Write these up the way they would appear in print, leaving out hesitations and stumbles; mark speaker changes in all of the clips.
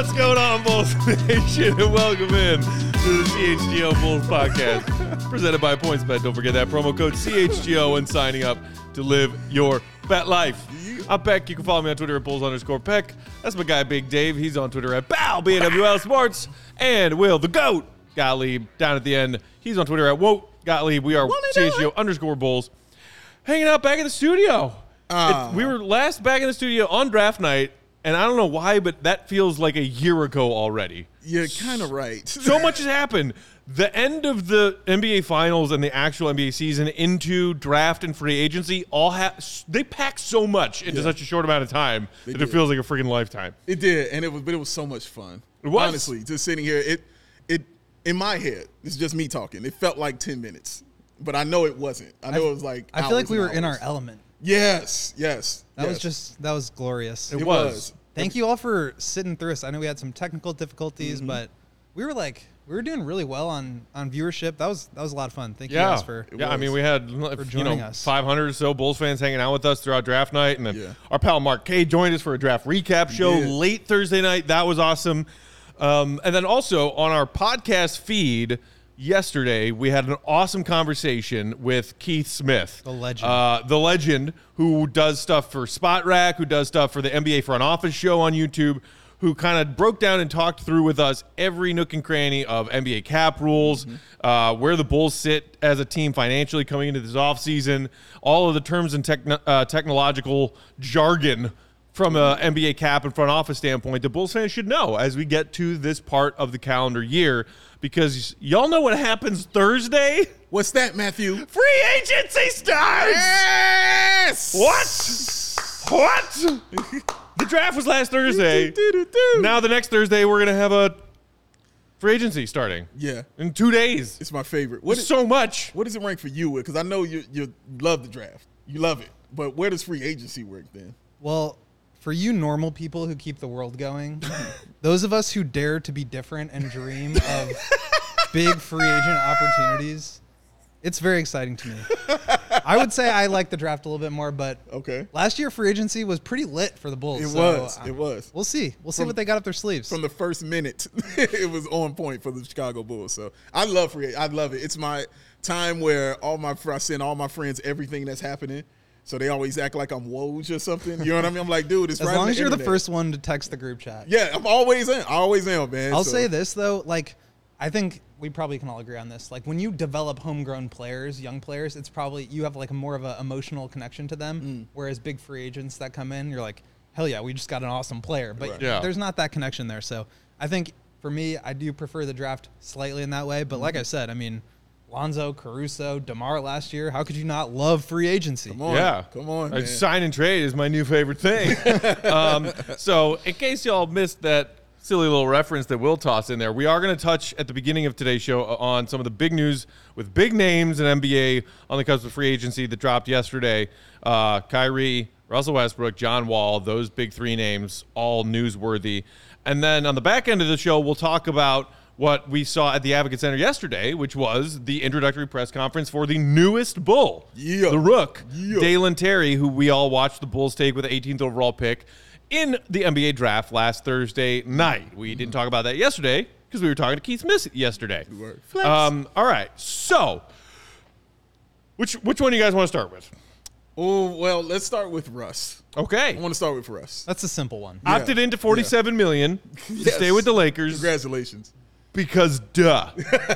Speaker 1: What's going on, Bulls Nation, and welcome in to the CHGO Bulls podcast, presented by PointsBet. Don't forget that promo code CHGO when signing up to live your bet life. I'm Peck. You can follow me on Twitter at Bulls_Peck. That's my guy, Big Dave. He's on Twitter at BAWL Sports. And Will, the GOAT, Gottlieb, down at the end. He's on Twitter at Woat Gottlieb. We are CHGO_Bulls. Hanging out back in the studio. We were last back in the studio on draft night, and I don't know why, but that feels like a year ago already.
Speaker 2: You're kind of right.
Speaker 1: So much has happened. The end of the NBA Finals and the actual NBA season into draft and free agency they packed so much into such a short amount of time that it feels like a freaking lifetime.
Speaker 2: It did, and it was so much fun.
Speaker 1: It was.
Speaker 2: Honestly, just sitting here, it in my head, it's just me talking. It felt like 10 minutes, but I know it wasn't. I know it was like
Speaker 3: I feel like we were
Speaker 2: hours.
Speaker 3: in our element.
Speaker 2: Yes.
Speaker 3: That was glorious.
Speaker 2: It was.
Speaker 3: Thank you all for sitting through us. I know we had some technical difficulties, but we were doing really well on viewership. That was a lot of fun. Thank you guys for
Speaker 1: I mean, we had
Speaker 3: joining us.
Speaker 1: 500 or so Bulls fans hanging out with us throughout draft night, and then our pal Mark K joined us for a draft recap show late Thursday night. That was awesome. And then also on our podcast feed yesterday, we had an awesome conversation with Keith Smith,
Speaker 3: the legend,
Speaker 1: who does stuff for Spot Rack, who does stuff for the NBA Front Office show on YouTube, who kind of broke down and talked through with us every nook and cranny of NBA cap rules, where the Bulls sit as a team financially coming into this offseason, all of the terms and technological jargon from an NBA cap and front office standpoint, the Bulls fans should know as we get to this part of the calendar year, because y'all know what happens Thursday?
Speaker 2: What's that, Matthew?
Speaker 1: Free agency starts!
Speaker 2: Yes!
Speaker 1: What? The draft was last Thursday. Now the next Thursday we're going to have a free agency starting.
Speaker 2: Yeah.
Speaker 1: In 2 days.
Speaker 2: It's my favorite.
Speaker 1: So much.
Speaker 2: What does it rank for you? Because I know you love the draft. You love it. But where does free agency rank then?
Speaker 3: Well, for you normal people who keep the world going, those of us who dare to be different and dream of big free agent opportunities, it's very exciting to me. I would say I like the draft a little bit more, but last year free agency was pretty lit for the Bulls.
Speaker 2: It was.
Speaker 3: We'll see. We'll see what they got up their sleeves.
Speaker 2: From the first minute, it was on point for the Chicago Bulls. So I love free. I love it. It's my time where I send all my friends everything that's happening. So they always act like I'm Woj or something. You know what I mean? I'm like, dude, it's
Speaker 3: as
Speaker 2: right
Speaker 3: long as you're
Speaker 2: internet.
Speaker 3: the first one to text the group chat.
Speaker 2: Yeah, I'm always in. I always am, man.
Speaker 3: I'll say this, though. Like, I think we probably can all agree on this. Like, when you develop homegrown players, young players, it's probably you have like more of an emotional connection to them. Whereas big free agents that come in, you're like, hell yeah, we just got an awesome player. But there's not that connection there. So I think for me, I do prefer the draft slightly in that way. But like I said, I mean, Lonzo, Caruso, DeMar last year. How could you not love free agency?
Speaker 2: Come on, man.
Speaker 1: Sign and trade is my new favorite thing. So in case y'all missed that silly little reference that we'll toss in there, we are going to touch at the beginning of today's show on some of the big news with big names in NBA on the cusp of free agency that dropped yesterday. Kyrie, Russell Westbrook, John Wall, those big three names, all newsworthy. And then on the back end of the show, we'll talk about what we saw at the Advocate Center yesterday, which was the introductory press conference for the newest Bull, the Rook, Dalen Terry, who we all watched the Bulls take with the 18th overall pick in the NBA draft last Thursday night. We didn't talk about that yesterday because we were talking to Keith Smith yesterday. All right, so which one do you guys want to start with?
Speaker 2: Oh, well, let's start with Russ.
Speaker 1: Okay.
Speaker 2: I want to start with Russ.
Speaker 3: That's a simple one.
Speaker 1: Opted into $47 million to stay with the Lakers.
Speaker 2: Congratulations.
Speaker 1: Because duh.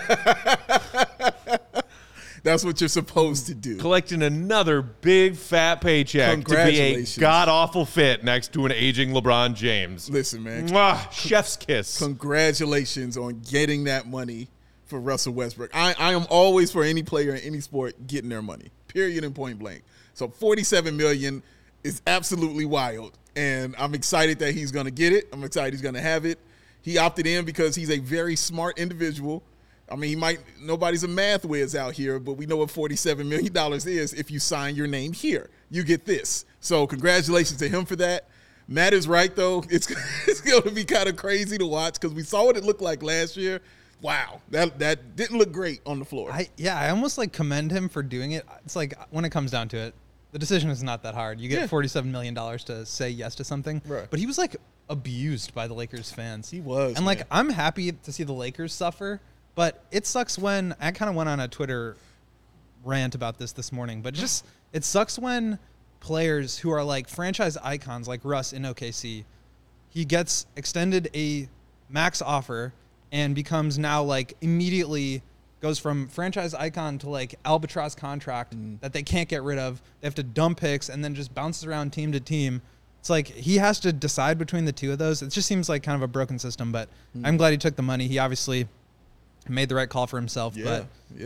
Speaker 2: That's what you're supposed to do.
Speaker 1: Collecting another big fat paycheck to be a god-awful fit next to an aging LeBron James.
Speaker 2: Listen, man.
Speaker 1: Mwah, chef's kiss.
Speaker 2: Congratulations on getting that money for Russell Westbrook. I am always for any player in any sport getting their money, period and point blank. So $47 million is absolutely wild, and I'm excited that he's going to get it. I'm excited he's going to have it. He opted in because he's a very smart individual. I mean, nobody's a math whiz out here, but we know what $47 million is if you sign your name here. You get this. So congratulations to him for that. Matt is right, though. It's going to be kind of crazy to watch because we saw what it looked like last year. Wow, that didn't look great on the floor.
Speaker 3: I almost commend him for doing it. It's like when it comes down to it, the decision is not that hard. You get $47 million to say yes to something.
Speaker 2: Right.
Speaker 3: But he was abused by the Lakers fans.
Speaker 2: He was,
Speaker 3: and like
Speaker 2: man.
Speaker 3: I'm happy to see the Lakers suffer, but it sucks when I kind of went on a Twitter rant about this morning. But it sucks when players who are like franchise icons, like Russ in OKC, he gets extended a max offer and becomes now like immediately goes from franchise icon to like albatross contract that they can't get rid of. They have to dump picks and then just bounces around team to team. It's like he has to decide between the two of those. It just seems like kind of a broken system, but I'm glad he took the money. He obviously made the right call for himself, but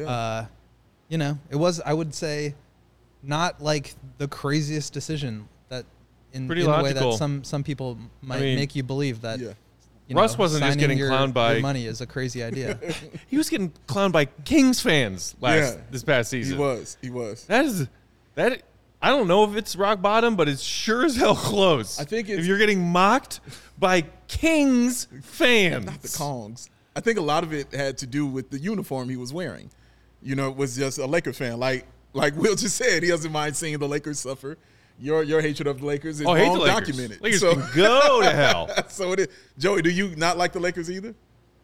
Speaker 3: you know, it was, I would say, not like the craziest decision that in the way that some people might make you believe that.
Speaker 2: Yeah.
Speaker 3: You
Speaker 1: Russ
Speaker 3: know,
Speaker 1: wasn't just getting clowned by
Speaker 3: your money is a crazy idea.
Speaker 1: He was getting clowned by Kings fans this past season.
Speaker 2: He was.
Speaker 1: That I don't know if it's rock bottom, but it's sure as hell close.
Speaker 2: I think
Speaker 1: if you're getting mocked by Kings fans,
Speaker 2: not the Kongs. I think a lot of it had to do with the uniform he was wearing. You know, it was just a Lakers fan. Like Will just said, he doesn't mind seeing the Lakers suffer. Your hatred of the Lakers is long documented.
Speaker 1: Lakers can go to hell.
Speaker 2: So it is. Joey, do you not like the Lakers either?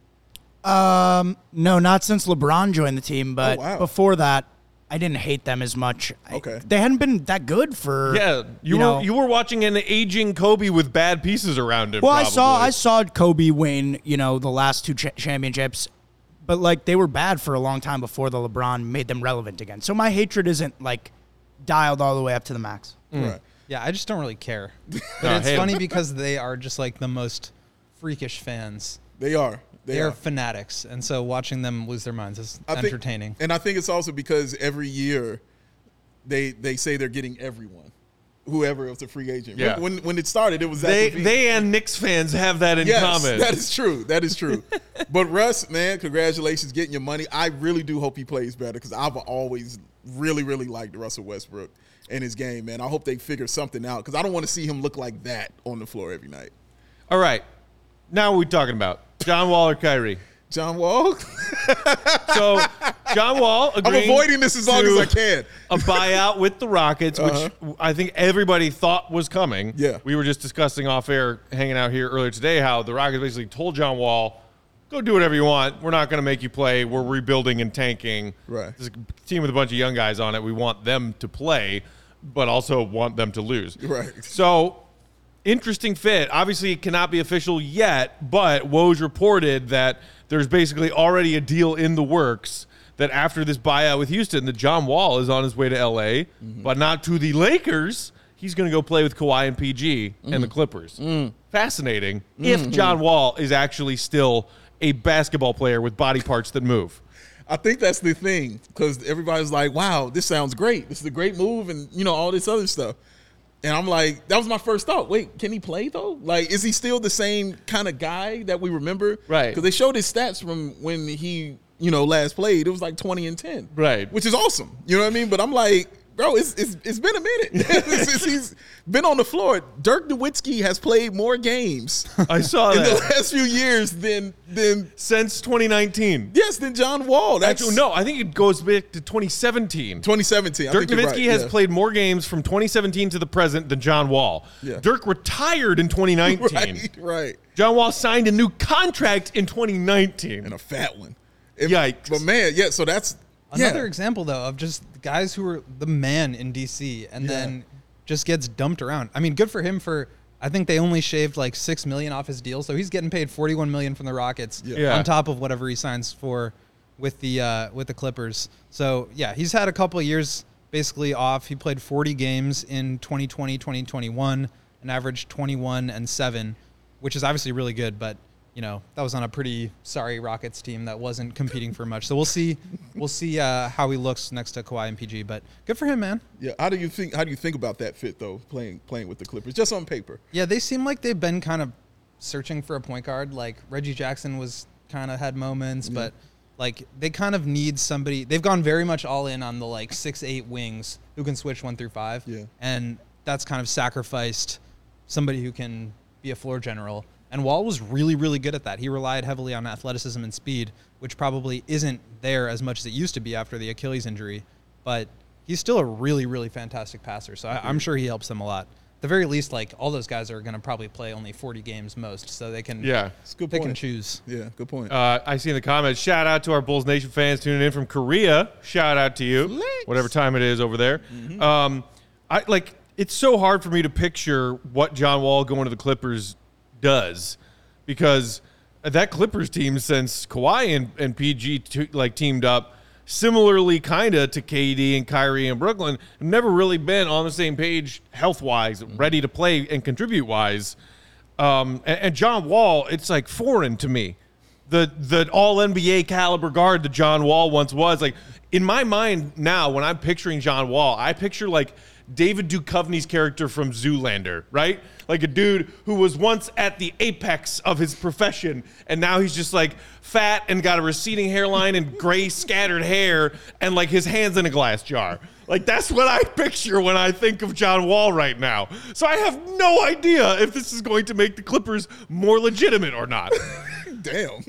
Speaker 4: No, not since LeBron joined the team, but before that, I didn't hate them as much.
Speaker 2: Okay.
Speaker 4: They hadn't been that good for.
Speaker 1: Yeah, you were watching an aging Kobe with bad pieces around him.
Speaker 4: Well,
Speaker 1: probably.
Speaker 4: I saw Kobe win, the last two championships, but like they were bad for a long time before the LeBron made them relevant again. So my hatred isn't like dialed all the way up to the max.
Speaker 2: Right.
Speaker 3: Yeah, I just don't really care. But it's funny because they are just like the most freakish fans.
Speaker 2: They are.
Speaker 3: They are fanatics, and so watching them lose their minds is entertaining.
Speaker 2: And I think it's also because every year they say they're getting everyone, whoever was a free agent.
Speaker 1: Yeah.
Speaker 2: When it started, it was
Speaker 1: they and Knicks fans have that in common.
Speaker 2: That is true. That is true. But Russ, man, congratulations getting your money. I really do hope he plays better because I've always really, really liked Russell Westbrook and his game, man. I hope they figure something out because I don't want to see him look like that on the floor every night.
Speaker 1: All right. Now what are we talking about? John Wall or Kyrie?
Speaker 2: John Wall?
Speaker 1: So John Wall agreeing
Speaker 2: I'm avoiding this as long as I can.
Speaker 1: A buyout with the Rockets, which I think everybody thought was coming.
Speaker 2: Yeah.
Speaker 1: We were just discussing off air, hanging out here earlier today, how the Rockets basically told John Wall, go do whatever you want. We're not going to make you play. We're rebuilding and tanking.
Speaker 2: Right.
Speaker 1: There's a team with a bunch of young guys on it. We want them to play, but also want them to lose.
Speaker 2: Right.
Speaker 1: So interesting fit. Obviously, it cannot be official yet, but Woj reported that there's basically already a deal in the works that after this buyout with Houston, that John Wall is on his way to L.A., but not to the Lakers. He's going to go play with Kawhi and PG and the Clippers. Fascinating if John Wall is actually still a basketball player with body parts that move.
Speaker 2: I think that's the thing because everybody's like, wow, this sounds great. This is a great move and, all this other stuff. And I'm like, that was my first thought. Wait, can he play, though? Like, is he still the same kind of guy that we remember?
Speaker 1: Right.
Speaker 2: Because they showed his stats from when he, last played. It was like 20 and 10.
Speaker 1: Right.
Speaker 2: Which is awesome. You know what I mean? But I'm like, bro, it's been a minute. He's been on the floor. Dirk Nowitzki has played more games
Speaker 1: I saw
Speaker 2: in
Speaker 1: that.
Speaker 2: the last few years than
Speaker 1: Since 2019.
Speaker 2: Yes, than John Wall.
Speaker 1: Actually, no, I think it goes back to 2017.
Speaker 2: 2017.
Speaker 1: Dirk Nowitzki
Speaker 2: right.
Speaker 1: has played more games from 2017 to the present than John Wall.
Speaker 2: Yeah.
Speaker 1: Dirk retired in 2019.
Speaker 2: Right.
Speaker 1: John Wall signed a new contract in 2019.
Speaker 2: And a fat one.
Speaker 1: Yikes.
Speaker 2: But, man, yeah, so that's
Speaker 3: another example, though, of just guys who are the man in D.C. and then just gets dumped around. I mean, good for him for – I think they only shaved like $6 million off his deal, so he's getting paid $41 million from the Rockets on top of whatever he signs for with the Clippers. So, yeah, he's had a couple of years basically off. He played 40 games in 2020, 2021, and averaged 21 and 7, which is obviously really good, but – that was on a pretty sorry Rockets team that wasn't competing for much. So we'll see how he looks next to Kawhi and PG. But good for him, man.
Speaker 2: Yeah. How do you think about that fit though? Playing with the Clippers, just on paper.
Speaker 3: Yeah, they seem like they've been kind of searching for a point guard. Like Reggie Jackson was kind of had moments, but like they kind of need somebody. They've gone very much all in on the like 6'8" wings who can switch 1 through 5.
Speaker 2: Yeah.
Speaker 3: And that's kind of sacrificed somebody who can be a floor general. And Wall was really, really good at that. He relied heavily on athleticism and speed, which probably isn't there as much as it used to be after the Achilles injury. But he's still a really, really fantastic passer. So I'm sure he helps them a lot. at the very least, like all those guys are going to probably play only 40 games most, so they can
Speaker 2: It's a good
Speaker 3: pick
Speaker 2: point.
Speaker 3: and choose.
Speaker 2: Yeah, good point.
Speaker 1: I see in the comments, shout out to our Bulls Nation fans tuning in from Korea. Shout out to you,
Speaker 2: Flex.
Speaker 1: whatever time it is over there. It's so hard for me to picture what John Wall going to the Clippers does, because that Clippers team, since Kawhi and PG teamed up, similarly kind of to KD and Kyrie and Brooklyn, have never really been on the same page health-wise, ready to play and contribute-wise. And John Wall, it's like foreign to me. The all-NBA caliber guard that John Wall once was. Like, in my mind now, when I'm picturing John Wall, I picture like David Duchovny's character from Zoolander, right? Like a dude who was once at the apex of his profession, and now he's just like fat and got a receding hairline and gray scattered hair and like his hands in a glass jar. Like, that's what I picture when I think of John Wall right now. So I have no idea if this is going to make the Clippers more legitimate or not.
Speaker 2: Damn.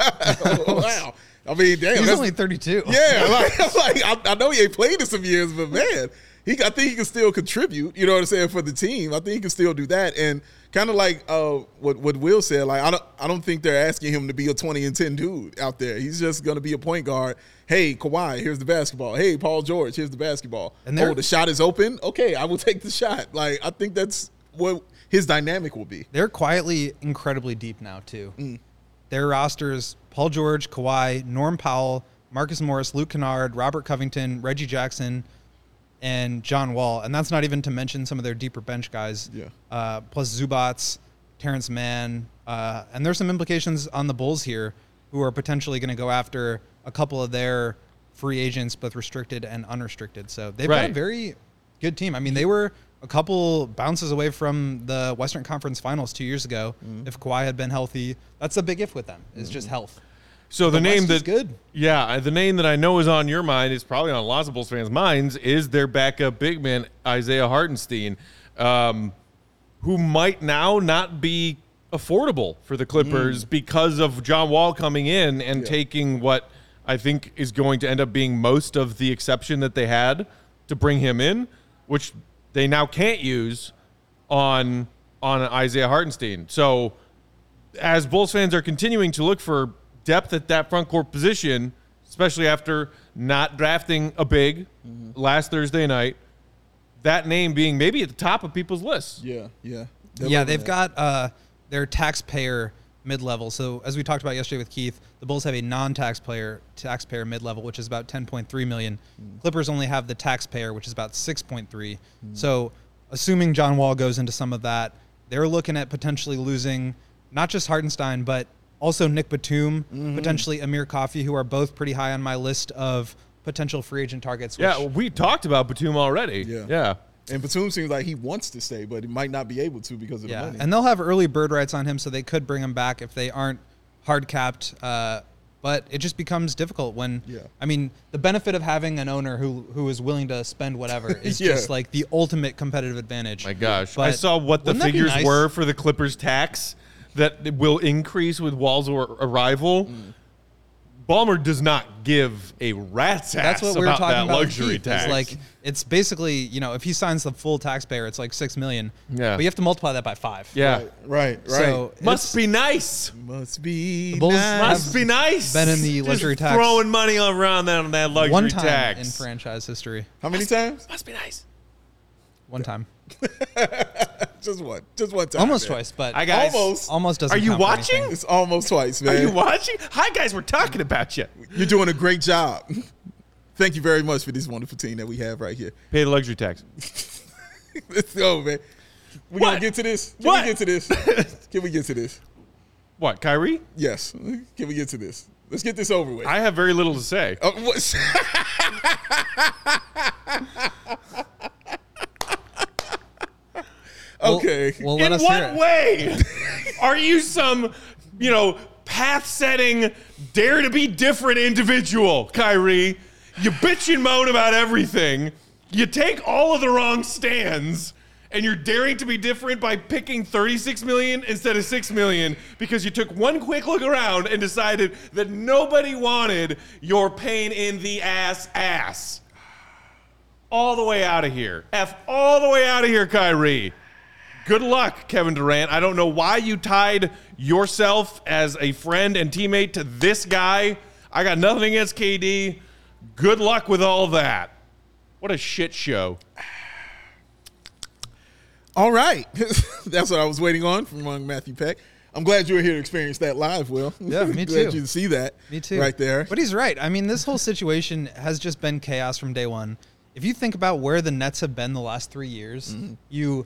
Speaker 2: Wow. I mean, damn.
Speaker 3: He's
Speaker 2: that's-
Speaker 3: only 32.
Speaker 2: Yeah, I know he ain't played in some years, but man, I think he can still contribute. You know what I'm saying, for the team. I think he can still do that. And kind of like what Will said, like I don't think they're asking him to be a 20-10 dude out there. He's just gonna be a point guard. Hey, Kawhi, here's the basketball. Hey, Paul George, here's the basketball.
Speaker 3: And
Speaker 2: the shot is open. Okay, I will take the shot. Like, I think that's what his dynamic will be.
Speaker 3: They're quietly incredibly deep now, too. Their rosters, Paul George, Kawhi, Norm Powell, Marcus Morris, Luke Kennard, Robert Covington, Reggie Jackson, and John Wall. And that's not even to mention some of their deeper bench guys.
Speaker 2: Yeah.
Speaker 3: Plus Zubats, Terrence Mann. And there's some implications on the Bulls here, who are potentially going to go after a couple of their free agents, both restricted and unrestricted. So they've got a very good team. I mean, they were a couple bounces away from the Western Conference Finals 2 years ago. If Kawhi had been healthy, that's a big if with them. It's just health.
Speaker 1: So the name
Speaker 3: West is
Speaker 1: that
Speaker 3: good.
Speaker 1: Yeah, the name that I know is on your mind, is probably on lots of Bulls fans' minds, is their backup big man, Isaiah Hartenstein, who might now not be affordable for the Clippers because of John Wall coming in and taking what I think is going to end up being most of the exception that they had to bring him in, which they now can't use on Isaiah Hartenstein. So as Bulls fans are continuing to look for depth at that front court position, especially after not drafting a big last Thursday night, that name being maybe at the top of people's lists.
Speaker 2: Yeah.
Speaker 3: Yeah, they've got their taxpayer mid-level. So as we talked about yesterday with Keith, the Bulls have a non-taxpayer mid-level, which is about $10.3 million. Clippers only have the taxpayer, which is about $6.3. So assuming John Wall goes into some of that, they're looking at potentially losing not just Hartenstein, but also Nick Batum, potentially Amir Coffey, who are both pretty high on my list of potential free agent targets.
Speaker 1: Yeah, we talked about Batum already.
Speaker 2: Yeah. And Batum seems like he wants to stay, but he might not be able to because of the money.
Speaker 3: And they'll have early bird rights on him, so they could bring him back if they aren't hard capped. But it just becomes difficult when, I mean, the benefit of having an owner who is willing to spend whatever is just like the ultimate competitive advantage.
Speaker 1: My gosh.
Speaker 3: But
Speaker 1: I saw what the
Speaker 3: wouldn't that be
Speaker 1: figures
Speaker 3: nice?
Speaker 1: were for the Clippers tax that will increase with Wall's arrival. Ballmer does not give a rat's ass
Speaker 3: That's what we were
Speaker 1: about
Speaker 3: talking
Speaker 1: that
Speaker 3: about.
Speaker 1: luxury
Speaker 3: Keith,
Speaker 1: tax.
Speaker 3: is like, it's basically, you know, if he signs the full taxpayer, it's like $6 million.
Speaker 1: Yeah.
Speaker 3: But you have to multiply that by 5.
Speaker 1: yeah.
Speaker 2: Right.
Speaker 3: So
Speaker 1: Must be nice.
Speaker 2: Must be
Speaker 3: The Bulls
Speaker 2: nice.
Speaker 1: Must be nice.
Speaker 3: been in the
Speaker 1: Just
Speaker 3: luxury tax
Speaker 1: throwing money around on that luxury
Speaker 3: one time
Speaker 1: tax.
Speaker 3: in franchise history.
Speaker 2: How many times?
Speaker 1: Must be nice.
Speaker 3: One time.
Speaker 2: Just one. Just one time.
Speaker 3: Almost
Speaker 2: man.
Speaker 3: twice, but
Speaker 1: Hi, guys.
Speaker 3: almost doesn't
Speaker 1: Are you
Speaker 3: count for
Speaker 1: watching?
Speaker 3: anything.
Speaker 2: It's almost twice, man.
Speaker 1: Are you watching? Hi, guys. We're talking about you.
Speaker 2: You're doing a great job. Thank you very much for this wonderful team that we have right here.
Speaker 1: Pay the luxury tax.
Speaker 2: Let's go, man. We
Speaker 1: What?
Speaker 2: gonna get to this? Can
Speaker 1: What?
Speaker 2: we get to this? Can we get to this?
Speaker 1: What, Kyrie?
Speaker 2: Yes. Can we get to this? Let's get this over with.
Speaker 1: I have very little to say.
Speaker 2: What? Okay.
Speaker 3: Well, let
Speaker 1: In
Speaker 3: us hear
Speaker 1: what
Speaker 3: it.
Speaker 1: way are you some, path-setting, dare-to-be-different individual, Kyrie? You bitch and moan about everything. You take all of the wrong stands, and you're daring to be different by picking $36 million instead of $6 million because you took one quick look around and decided that nobody wanted your pain in the ass. All the way out of here. All the way out of here, Kyrie. Good luck, Kevin Durant. I don't know why you tied yourself as a friend and teammate to this guy. I got nothing against KD. Good luck with all that. What a shit show.
Speaker 2: All right. That's what I was waiting on from Matthew Peck. I'm glad you were here to experience that live, Will.
Speaker 3: Yeah, me too.
Speaker 2: Glad you to see that.
Speaker 3: Me too.
Speaker 2: Right there.
Speaker 3: But he's right. I mean, this whole situation has just been chaos from day one. If you think about where the Nets have been the last 3 years, you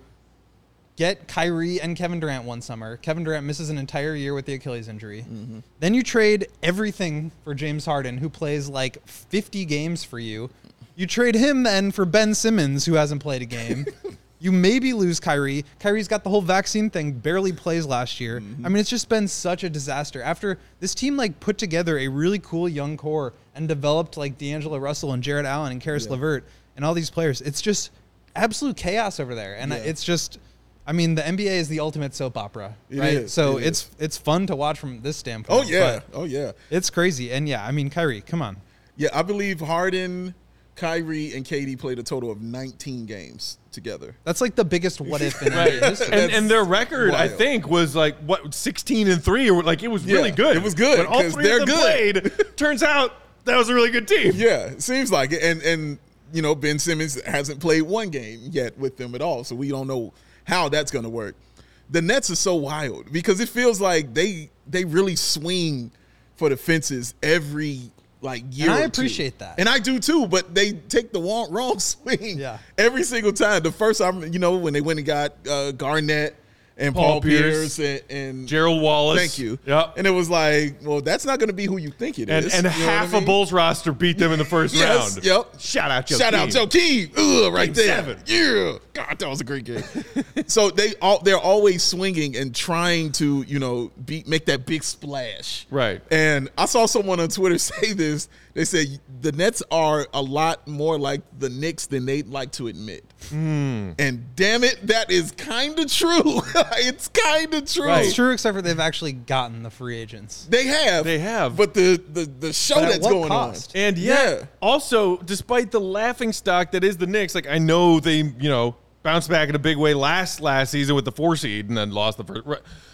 Speaker 3: get Kyrie and Kevin Durant one summer. Kevin Durant misses an entire year with the Achilles injury. Then you trade everything for James Harden, who plays like 50 games for you. You trade him then for Ben Simmons, who hasn't played a game. You maybe lose Kyrie. Kyrie's got the whole vaccine thing, barely plays last year. I mean, it's just been such a disaster. After this team like put together a really cool young core and developed like D'Angelo Russell and Jarrett Allen and Karis LeVert and all these players, it's just absolute chaos over there. And it's just, I mean, the NBA is the ultimate soap opera, right?
Speaker 2: is.
Speaker 3: So
Speaker 2: It is.
Speaker 3: it's fun to watch from this standpoint.
Speaker 2: Oh, yeah.
Speaker 3: but
Speaker 2: Oh, yeah.
Speaker 3: it's crazy. And yeah, I mean, Kyrie, come on.
Speaker 2: Yeah, I believe Harden, Kyrie, and KD played a total of 19 games together.
Speaker 3: That's like the biggest what if in
Speaker 1: Right.
Speaker 3: NBA history.
Speaker 1: And their record, I
Speaker 2: wild.
Speaker 1: think, was like, 16-3, or like it was really
Speaker 2: Yeah,
Speaker 1: good.
Speaker 2: it was good,
Speaker 1: When all
Speaker 2: 'cause
Speaker 1: three
Speaker 2: they're
Speaker 1: of them
Speaker 2: good.
Speaker 1: played, turns out that was a really good team.
Speaker 2: Yeah, it seems like it. And you know, Ben Simmons hasn't played one game yet with them at all, so we don't know how that's going to work. The Nets are so wild because it feels like they really swing for the fences every like year.
Speaker 3: And I
Speaker 2: or two.
Speaker 3: appreciate that.
Speaker 2: And I do too, but they take the wrong swing every single time. The first time, you know, when they went and got Garnett and Paul Pierce and
Speaker 1: Gerald Wallace.
Speaker 2: Thank you.
Speaker 1: Yep.
Speaker 2: And it was like, well, that's not going to be who you think it
Speaker 1: And
Speaker 2: is.
Speaker 1: and
Speaker 2: You know what
Speaker 1: half
Speaker 2: I mean?
Speaker 1: a Bulls roster beat them in the first
Speaker 2: Yes,
Speaker 1: round.
Speaker 2: yep.
Speaker 1: Shout out Joe
Speaker 2: Shout out
Speaker 1: Keefe.
Speaker 2: Joe Keefe. Right
Speaker 1: Game
Speaker 2: there.
Speaker 1: 7.
Speaker 2: Yeah. God, that was a great game. So they're always swinging and trying to, you know, make that big splash.
Speaker 1: Right.
Speaker 2: And I saw someone on Twitter say this. They said the Nets are a lot more like the Knicks than they'd like to admit. And damn it, that is kind of true. It's kind of true.
Speaker 3: It's true, except for they've actually gotten the free agents.
Speaker 2: They have.
Speaker 1: They have.
Speaker 2: But the show
Speaker 3: But at
Speaker 2: that's
Speaker 3: what
Speaker 2: going
Speaker 3: cost?
Speaker 2: on.
Speaker 1: And also, despite the laughing stock that is the Knicks, like I know they, you know, bounced back in a big way last season with the 4 seed and then lost the first.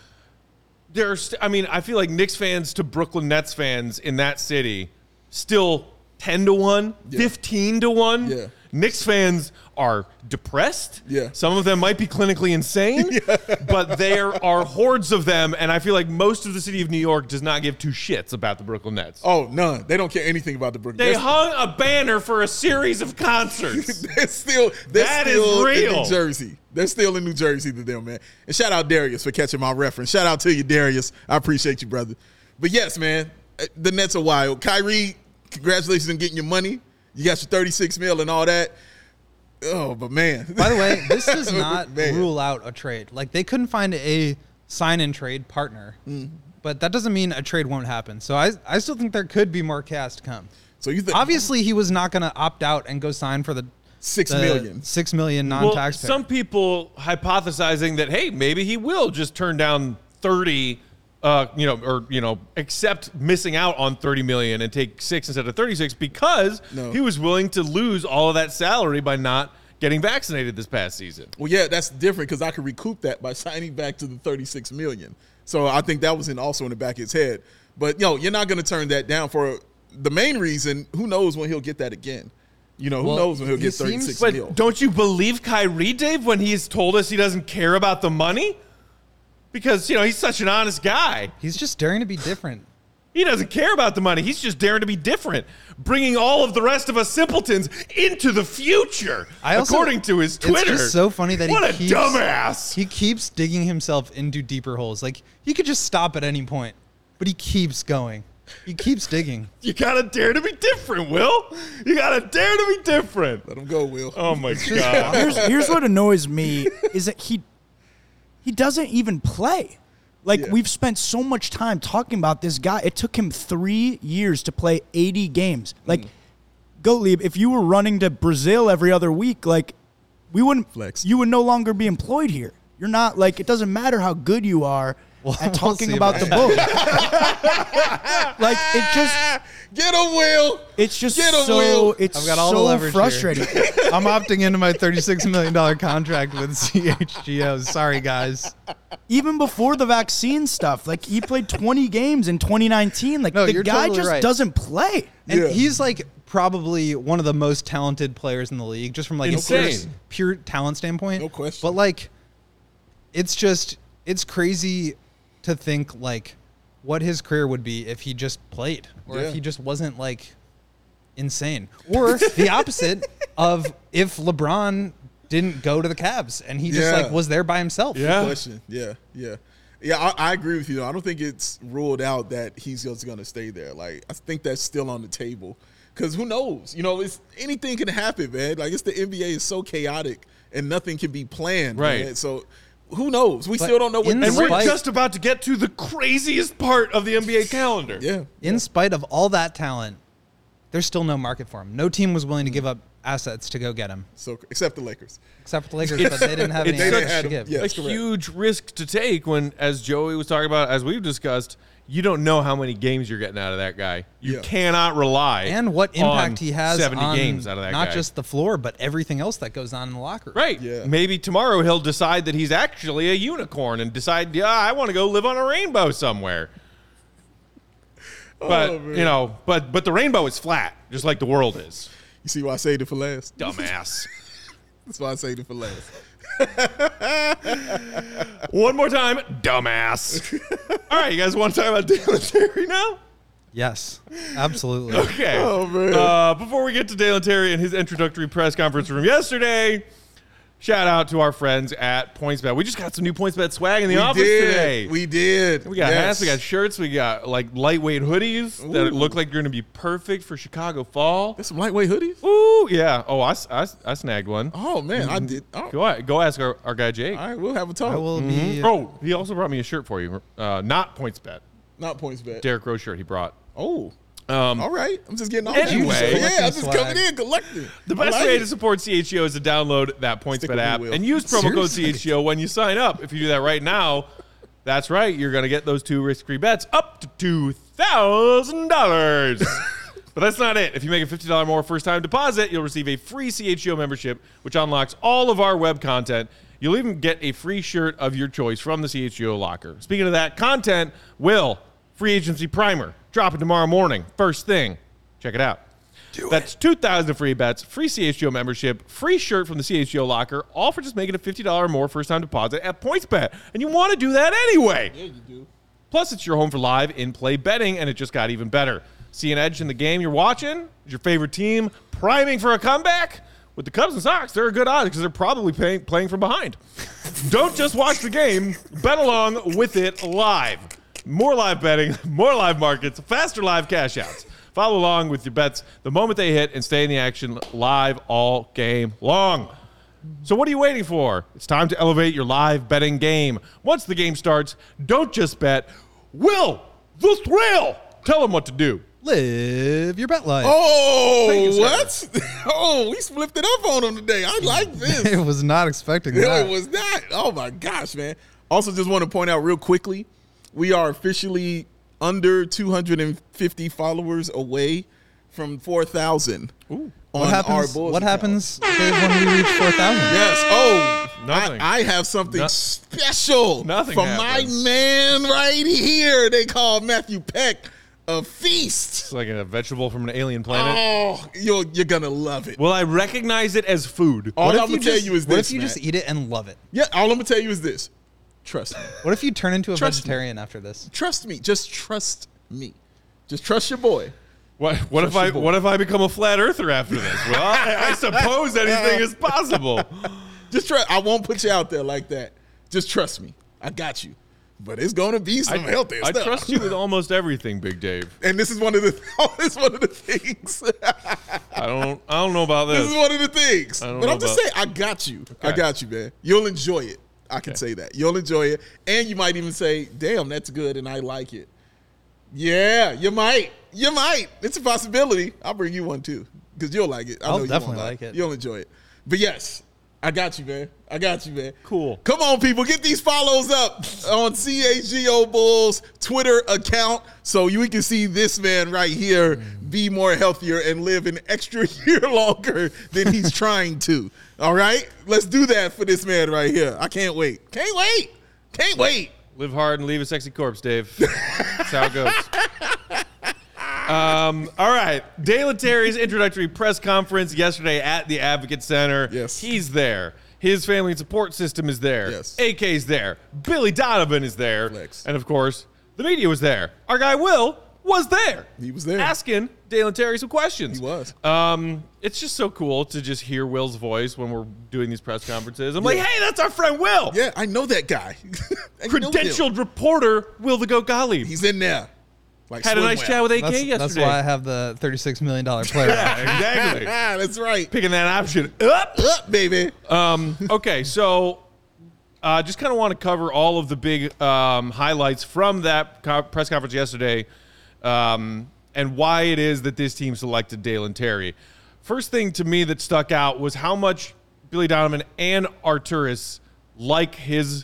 Speaker 1: I mean, I feel like Knicks fans to Brooklyn Nets fans in that city still 10-1, 15-1.
Speaker 2: Yeah.
Speaker 1: Knicks fans are depressed.
Speaker 2: Yeah.
Speaker 1: Some of them might be clinically insane, but there are hordes of them, and I feel like most of the city of New York does not give two shits about the Brooklyn Nets.
Speaker 2: Oh, none. They don't care anything about the Brooklyn.
Speaker 1: They hung a banner for a series of concerts.
Speaker 2: They're still
Speaker 1: real.
Speaker 2: in New Jersey. They're still in New Jersey to them, man. And shout out Darius for catching my reference. Shout out to you, Darius. I appreciate you, brother. But yes, man, the Nets are wild. Kyrie, congratulations on getting your money. You got your $36 million and all that. Oh, but man.
Speaker 3: By the way, this does not
Speaker 2: Man.
Speaker 3: rule out a trade. Like, they couldn't find a sign-and-trade partner. But that doesn't mean a trade won't happen. So I still think there could be more chaos to come.
Speaker 2: So you think
Speaker 3: Obviously, he was not going to opt out and go sign for the
Speaker 2: $6 million.
Speaker 3: $6 million
Speaker 1: Well,
Speaker 3: non-taxpayer.
Speaker 1: some people hypothesizing that, hey, maybe he will just turn down 30, accept missing out on 30 million and take 6 instead of 36 because he was willing to lose all of that salary by not getting vaccinated this past season.
Speaker 2: Well, yeah, that's different because I could recoup that by signing back to the $36 million. So I think that was also in the back of his head. But, you're not going to turn that down for the main reason. Who knows when he'll get that again? Who knows when he'll get 36
Speaker 1: But
Speaker 2: mil?
Speaker 1: don't you believe Kyrie, Dave, when he's told us he doesn't care about the money? Because, he's such an honest guy.
Speaker 3: He's just daring to be different.
Speaker 1: He doesn't care about the money. He's just daring to be different, bringing all of the rest of us simpletons into the future, according to his Twitter.
Speaker 3: It's just so funny that
Speaker 1: what
Speaker 3: he
Speaker 1: a dumbass.
Speaker 3: He keeps digging himself into deeper holes. Like, he could just stop at any point, but he keeps going. He keeps digging.
Speaker 1: You gotta dare to be different, Will. You gotta dare to be different.
Speaker 2: Let him go, Will.
Speaker 1: Oh my God.
Speaker 4: Here's what annoys me is that he doesn't even play. Like, we've spent so much time talking about this guy. It took him 3 years to play 80 games. Like, Gottlieb, if you were running to Brazil every other week, like, we wouldn't
Speaker 2: Flex.
Speaker 4: You would no longer be employed here. You're not, like, it doesn't matter how good you are. at talking about the book. Like it just
Speaker 2: Get him, Will.
Speaker 4: it's just
Speaker 2: Get 'em,
Speaker 4: so
Speaker 2: Will.
Speaker 4: it's
Speaker 3: I've got all the
Speaker 4: so
Speaker 3: leverage here.
Speaker 4: frustrating.
Speaker 3: I'm opting into my $36 million contract with CHGO. Sorry, guys.
Speaker 4: Even before the vaccine stuff, like he played 20 games in 2019. Like
Speaker 3: No,
Speaker 4: the
Speaker 3: you're
Speaker 4: guy
Speaker 3: totally
Speaker 4: just
Speaker 3: right.
Speaker 4: doesn't play.
Speaker 3: And
Speaker 2: Yeah.
Speaker 3: he's like probably one of the most talented players in the league, just from like a
Speaker 1: Insane.
Speaker 3: pure talent standpoint.
Speaker 2: No question.
Speaker 3: But like, it's crazy to think like what his career would be if he just played, or
Speaker 2: Yeah.
Speaker 3: if he just wasn't like insane, or the opposite of if LeBron didn't go to the Cavs and he just
Speaker 2: Yeah.
Speaker 3: like was there by himself.
Speaker 1: Yeah.
Speaker 2: Question. Yeah. I agree with you. I don't think it's ruled out that he's just going to stay there. Like, I think that's still on the table. Because who knows? You know, it's anything can happen, man. Like, it's the NBA is so chaotic and nothing can be planned.
Speaker 1: Right.
Speaker 2: Man. So, who knows? We still don't know what
Speaker 3: in
Speaker 1: And
Speaker 3: the
Speaker 1: we're
Speaker 3: Despite-
Speaker 1: just about to get to the craziest part of the NBA calendar.
Speaker 2: Yeah.
Speaker 3: In spite of all that talent, there's still no market for him. No team was willing to give up assets to go get him,
Speaker 2: So, except the Lakers.
Speaker 3: except for the Lakers, but they didn't have any
Speaker 1: it's
Speaker 2: They didn't
Speaker 3: assets
Speaker 2: have
Speaker 3: to
Speaker 2: them.
Speaker 3: give.
Speaker 2: Yeah.
Speaker 1: A
Speaker 2: That's correct.
Speaker 1: huge risk to take when, as Joey was talking about, as we've discussed, you don't know how many games you're getting out of that guy. You
Speaker 2: Yeah.
Speaker 1: cannot rely
Speaker 3: And what impact
Speaker 1: on
Speaker 3: he has
Speaker 1: 70
Speaker 3: on
Speaker 1: games out of that
Speaker 3: not
Speaker 1: guy.
Speaker 3: just the floor, but everything else that goes on in the locker room.
Speaker 1: Right.
Speaker 2: Yeah.
Speaker 1: Maybe tomorrow he'll decide that he's actually a unicorn and decide, yeah, I want to go live on a rainbow somewhere. But,
Speaker 2: Oh, man.
Speaker 1: you know, but the rainbow is flat, just like the world is.
Speaker 2: You see why I saved it for last?
Speaker 1: Dumbass.
Speaker 2: That's why I saved it for last.
Speaker 1: One more time, dumbass. All right, you guys want to talk about Dalen Terry now?
Speaker 3: Yes, absolutely.
Speaker 1: Okay.
Speaker 2: Oh, man.
Speaker 1: Before we get to Dalen Terry and his introductory press conference from yesterday, shout out to our friends at PointsBet. We just got some new PointsBet swag in the office today.
Speaker 2: We did.
Speaker 1: We got
Speaker 2: Yes.
Speaker 1: hats, we got shirts, we got like lightweight hoodies that
Speaker 2: Ooh.
Speaker 1: look like they're going to be perfect for Chicago fall.
Speaker 2: There's some lightweight hoodies.
Speaker 1: Ooh, yeah. Oh, I snagged one.
Speaker 2: Oh, man. I did. Oh.
Speaker 1: Go ask our guy Jake.
Speaker 2: All right. We'll have a talk.
Speaker 3: I will be.
Speaker 1: Oh, he also brought me a shirt for you. Not PointsBet.
Speaker 2: Not points bet.
Speaker 1: Derrick Rose shirt he brought.
Speaker 2: Oh. All right. I'm just getting all that.
Speaker 1: Anyway.
Speaker 2: Yeah, I'm just
Speaker 3: Collecting
Speaker 2: coming in, collecting.
Speaker 1: The
Speaker 2: I
Speaker 1: best
Speaker 2: like
Speaker 1: way
Speaker 2: it.
Speaker 1: to support CHGO is to download that
Speaker 2: Stick
Speaker 1: PointsBet
Speaker 2: with me,
Speaker 1: app
Speaker 2: Will.
Speaker 1: and use promo code
Speaker 3: Seriously?
Speaker 1: CHGO when you sign up. If you do that right now, that's right, you're going to get those 2 risk-free bets up to $2,000. But that's not it. If you make a $50 more first-time deposit, you'll receive a free CHGO membership, which unlocks all of our web content. You'll even get a free shirt of your choice from the CHGO locker. Speaking of that content, Will, free agency primer, dropping tomorrow morning. First thing. Check it out. That's 2,000 free bets, free CHGO membership, free shirt from the CHGO locker, all for just making a $50 or more first-time deposit at PointsBet. And you want to do that anyway.
Speaker 2: Yeah, you do.
Speaker 1: Plus, it's your home for live in-play betting, and it just got even better. See an edge in the game you're watching? Is your favorite team priming for a comeback? With the Cubs and Sox, they're a good odds because they're probably playing from behind. Don't just watch the game. Bet along with it live. More live betting, more live markets, faster live cash outs. Follow along with your bets the moment they hit and stay in the action live all game long. So what are you waiting for? It's time to elevate your live betting game. Once the game starts, don't just bet. Will the thrill? Tell them what to do.
Speaker 3: Live your bet life.
Speaker 2: Oh,
Speaker 1: Thank you, sir.
Speaker 2: what? Oh, we flipped it up on him today. I like this.
Speaker 3: I was not expecting
Speaker 2: No,
Speaker 3: that.
Speaker 2: it was not. Oh, my gosh, man. Also, just want to point out real quickly, we are officially under 250 followers away from 4,000 on
Speaker 3: What
Speaker 2: our
Speaker 3: happens?
Speaker 2: Bulls
Speaker 3: What
Speaker 2: account.
Speaker 3: happens Dave, when we reach 4,000?
Speaker 2: Yes. Oh,
Speaker 1: Nothing.
Speaker 2: I have something
Speaker 1: No-
Speaker 2: special
Speaker 1: Nothing
Speaker 2: for
Speaker 1: happens.
Speaker 2: my man right here. They call Matthew Peck a feast.
Speaker 1: It's like a vegetable from an alien planet.
Speaker 2: Oh, you're gonna love it.
Speaker 1: Will I recognize it as food?
Speaker 2: All
Speaker 3: What if
Speaker 2: I'm gonna tell
Speaker 3: just-
Speaker 2: you is
Speaker 3: What
Speaker 2: this.
Speaker 3: if you just
Speaker 2: Matt.
Speaker 3: eat it and love it?
Speaker 2: Yeah, all I'm gonna tell you is this. Trust me.
Speaker 3: What if you turn into a
Speaker 2: Trust me.
Speaker 3: vegetarian after this?
Speaker 2: Trust me. Just trust me. Just trust your boy.
Speaker 1: What if
Speaker 2: Trust
Speaker 1: I
Speaker 2: your boy.
Speaker 1: what if I become a flat earther after this? Well, I suppose anything is possible.
Speaker 2: Just trust. I won't put you out there like that. Just trust me. I got you. But it's gonna be some healthy
Speaker 1: I
Speaker 2: stuff.
Speaker 1: trust you with almost everything, Big Dave.
Speaker 2: And this is one of the. This is one of the things.
Speaker 1: I don't know about
Speaker 2: This
Speaker 1: this.
Speaker 2: is one of the things.
Speaker 1: I don't
Speaker 2: But
Speaker 1: know
Speaker 2: I'm just
Speaker 1: about-
Speaker 2: saying, I got you. I
Speaker 1: Okay.
Speaker 2: got you, man. You'll enjoy it. I can
Speaker 1: Okay.
Speaker 2: say that. You'll enjoy it. And you might even say, damn, that's good and I like it. Yeah, you might. You might. It's a possibility. I'll bring you one too. Because you'll like it. I
Speaker 3: I'll
Speaker 2: know you
Speaker 3: definitely
Speaker 2: won't
Speaker 3: like it.
Speaker 2: You'll enjoy it. But yes, I got you, man.
Speaker 1: Cool.
Speaker 2: Come on, people. Get these follows up on CHGO Bulls Twitter account so we can see this man right here be more healthier and live an extra year longer than he's trying to. All right? Let's do that for this man right here. I can't wait. Can't wait.
Speaker 1: Live hard and leave a sexy corpse, Dave. That's how it goes. All right. Dalen Terry's introductory press conference yesterday at the Advocate Center.
Speaker 2: Yes.
Speaker 1: He's there. His family and support system is there.
Speaker 2: Yes.
Speaker 1: AK's there. Billy Donovan is there.
Speaker 2: Flex.
Speaker 1: And, of course, the media was there. Our guy Will was there.
Speaker 2: He was there.
Speaker 1: Asking Dalen Terry some questions.
Speaker 2: He was.
Speaker 1: It's just so cool to just hear Will's voice when we're doing these press conferences. I'm like, hey, that's our friend Will.
Speaker 2: Yeah, I know that guy. I know him.
Speaker 1: Credentialed reporter Will the Goat Gottlieb.
Speaker 2: He's in there. Like
Speaker 1: Had a nice chat with AK yesterday.
Speaker 3: That's why I have the $36 million player.
Speaker 1: Yeah, exactly.
Speaker 2: That's right.
Speaker 1: Picking that option up.
Speaker 2: Up, baby.
Speaker 1: Okay, so just kind of want to cover all of the big highlights from that press conference yesterday and why it is that this team selected Dalen Terry. First thing to me that stuck out was how much Billy Donovan and Arturas like his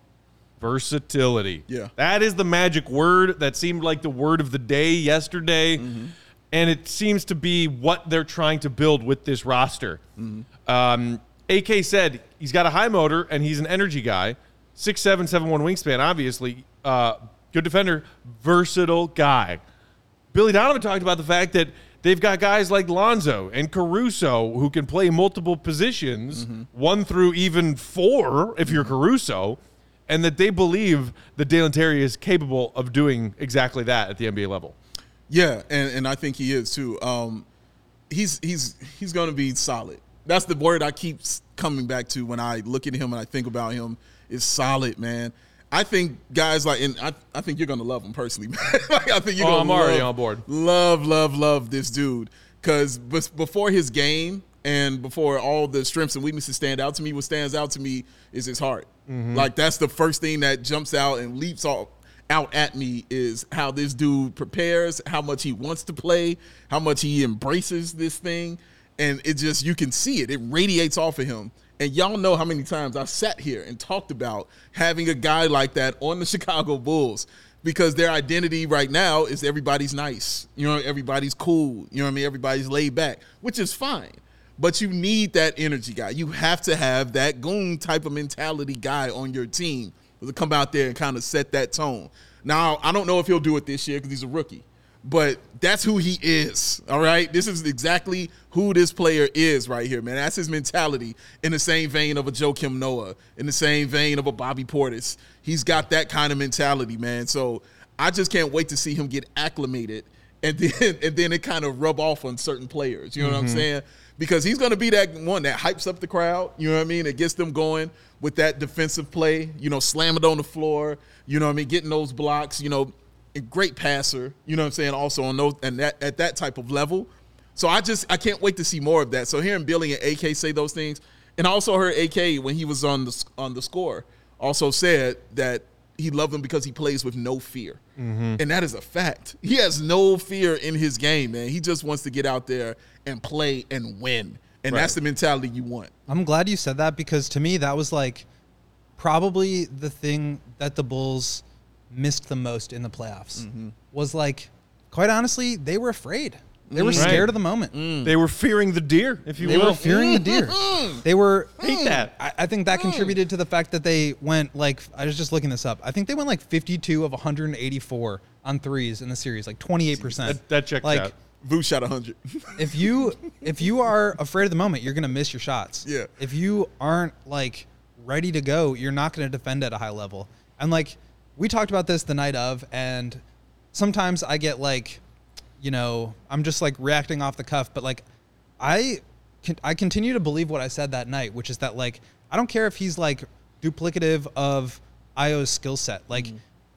Speaker 1: versatility.
Speaker 2: Yeah.
Speaker 1: That is the magic word that seemed like the word of the day yesterday. Mm-hmm. And it seems to be what they're trying to build with this roster. Mm-hmm. AK said he's got a high motor and he's an energy guy. 6'7", 7'1" wingspan, obviously. Good defender, versatile guy. Billy Donovan talked about the fact that they've got guys like Lonzo and Caruso who can play multiple positions, 1 through even 4 if you're Caruso, and that they believe that Dalen Terry is capable of doing exactly that at the NBA level.
Speaker 2: Yeah, and I think he is too. He's going to be solid. That's the word I keep coming back to when I look at him and I think about him is solid, man. I think guys like, and I think you're going to love him personally, man. Like, I think you're going to
Speaker 1: I'm already on board.
Speaker 2: Love this dude. Because before his game and before all the strengths and weaknesses stand out to me, what stands out to me is his heart. Mm-hmm. Like, that's the first thing that jumps out and leaps out at me is how this dude prepares, how much he wants to play, how much he embraces this thing. And it just, you can see it. It radiates off of him. And y'all know how many times I've sat here and talked about having a guy like that on the Chicago Bulls because their identity right now is everybody's nice. You know, everybody's cool. You know what I mean? Everybody's laid back, which is fine. But you need that energy guy. You have to have that goon type of mentality guy on your team to come out there and kind of set that tone. Now, I don't know if he'll do it this year because he's a rookie, but that's who he is, all right? This is exactly who this player is right here, man. That's his mentality in the same vein of a Joakim Noah, in the same vein of a Bobby Portis. He's got that kind of mentality, man. So I just can't wait to see him get acclimated and then it kind of rub off on certain players. You know what I'm saying? Because he's going to be that one that hypes up the crowd, you know what I mean? It gets them going with that defensive play, you know, slam it on the floor, you know what I mean, getting those blocks, you know, a great passer, you know what I'm saying, also on those and that at that type of level. So I can't wait to see more of that. So hearing Billy and AK say those things, and I also heard AK when he was on the score also said that he loved them because he plays with no fear. Mm-hmm. And that is a fact. He has no fear in his game, man. He just wants to get out there and play and win. And that's the mentality you want.
Speaker 3: I'm glad you said that because to me that was like probably the thing that the Bulls missed the most in the playoffs was like, quite honestly, they were afraid. They were scared of the moment.
Speaker 1: They were fearing the deer, if you will.
Speaker 3: They were fearing the deer. They were
Speaker 1: hate that.
Speaker 3: I think that contributed to the fact that they went like, I was just looking this up. I think they went like 52 of 184 on threes in the series, like 28%.
Speaker 1: That checks out.
Speaker 2: Vu shot 100.
Speaker 3: if you are afraid of the moment, you're gonna miss your shots.
Speaker 2: Yeah.
Speaker 3: If you aren't like ready to go, you're not gonna defend at a high level. And like we talked about this the night of, and sometimes I get like, you know, I'm just like reacting off the cuff, but like I continue to believe what I said that night, which is that like I don't care if he's like duplicative of Ayo's skill set. Like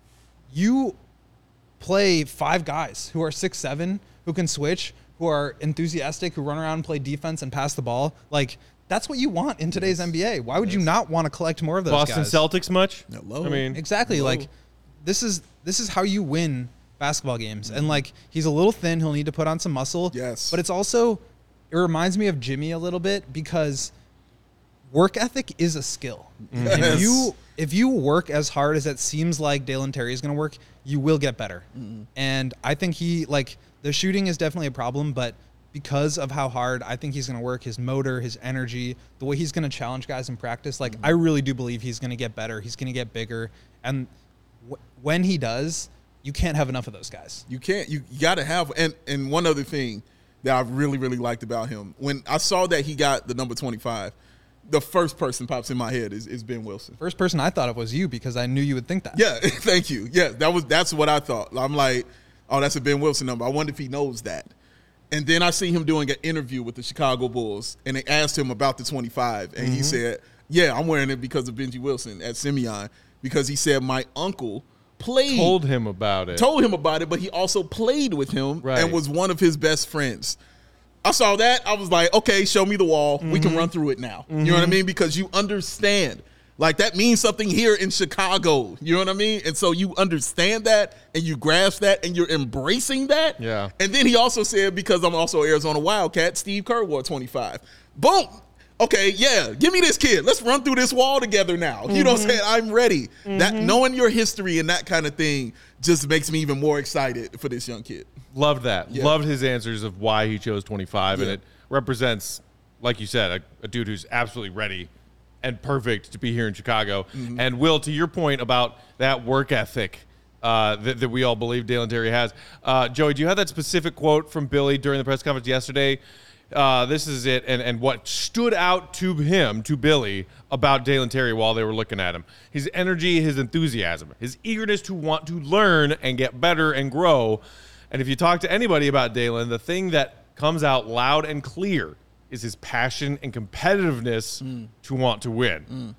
Speaker 3: you play 5 guys who are 6'7", who can switch, who are enthusiastic, who run around and play defense and pass the ball. Like that's what you want in today's NBA. Why would you not want to collect more of those
Speaker 1: Boston
Speaker 3: guys?
Speaker 1: Celtics much?
Speaker 2: Hello.
Speaker 1: I mean,
Speaker 3: Exactly.
Speaker 2: Hello.
Speaker 3: Like this is how you win basketball games. And like he's a little thin, he'll need to put on some muscle.
Speaker 2: Yes.
Speaker 3: But it's also, it reminds me of Jimmy a little bit because work ethic is a skill. And if you work as hard as it seems like Dalen Terry is going to work, you will get better. And I think the shooting is definitely a problem, but because of how hard I think he's going to work, his motor, his energy, the way he's going to challenge guys in practice, like I really do believe he's going to get better. He's going to get bigger. And when he does, you can't have enough of those guys.
Speaker 2: You can't. You got to have. And one other thing that I really, really liked about him, when I saw that he got the number 25, the first person pops in my head is Ben Wilson.
Speaker 3: First person I thought of was you because I knew you would think that.
Speaker 2: Yeah, thank you. Yeah, that's what I thought. I'm like, oh, that's a Ben Wilson number. I wonder if he knows that. And then I see him doing an interview with the Chicago Bulls, and they asked him about the 25, and he said, yeah, I'm wearing it because of Benji Wilson at Simeon, because he said my uncle told him about it, but he also played with him and was one of his best friends. I saw that. I was like, okay, show me the wall. We can run through it now. You know what I mean? Because you understand. Like, that means something here in Chicago. You know what I mean? And so you understand that, and you grasp that, and you're embracing that.
Speaker 1: Yeah.
Speaker 2: And then he also said, because I'm also Arizona Wildcat, Steve Kerr wore 25. Boom. Okay, yeah, give me this kid. Let's run through this wall together now. You know what I'm saying? I'm ready. That knowing your history and that kind of thing just makes me even more excited for this young kid.
Speaker 1: Loved that.
Speaker 2: Yeah.
Speaker 1: Loved his answers of why he chose 25, and it represents, like you said, a dude who's absolutely ready and perfect to be here in Chicago. And Will, to your point about that work ethic that we all believe Dalen Terry has, Joey, do you have that specific quote from Billy during the press conference yesterday? This is it, and what stood out to him, to Billy, about Dalen Terry while they were looking at him. His energy, his enthusiasm, his eagerness to want to learn and get better and grow. And if you talk to anybody about Dalen, the thing that comes out loud and clear is his passion and competitiveness to want to win.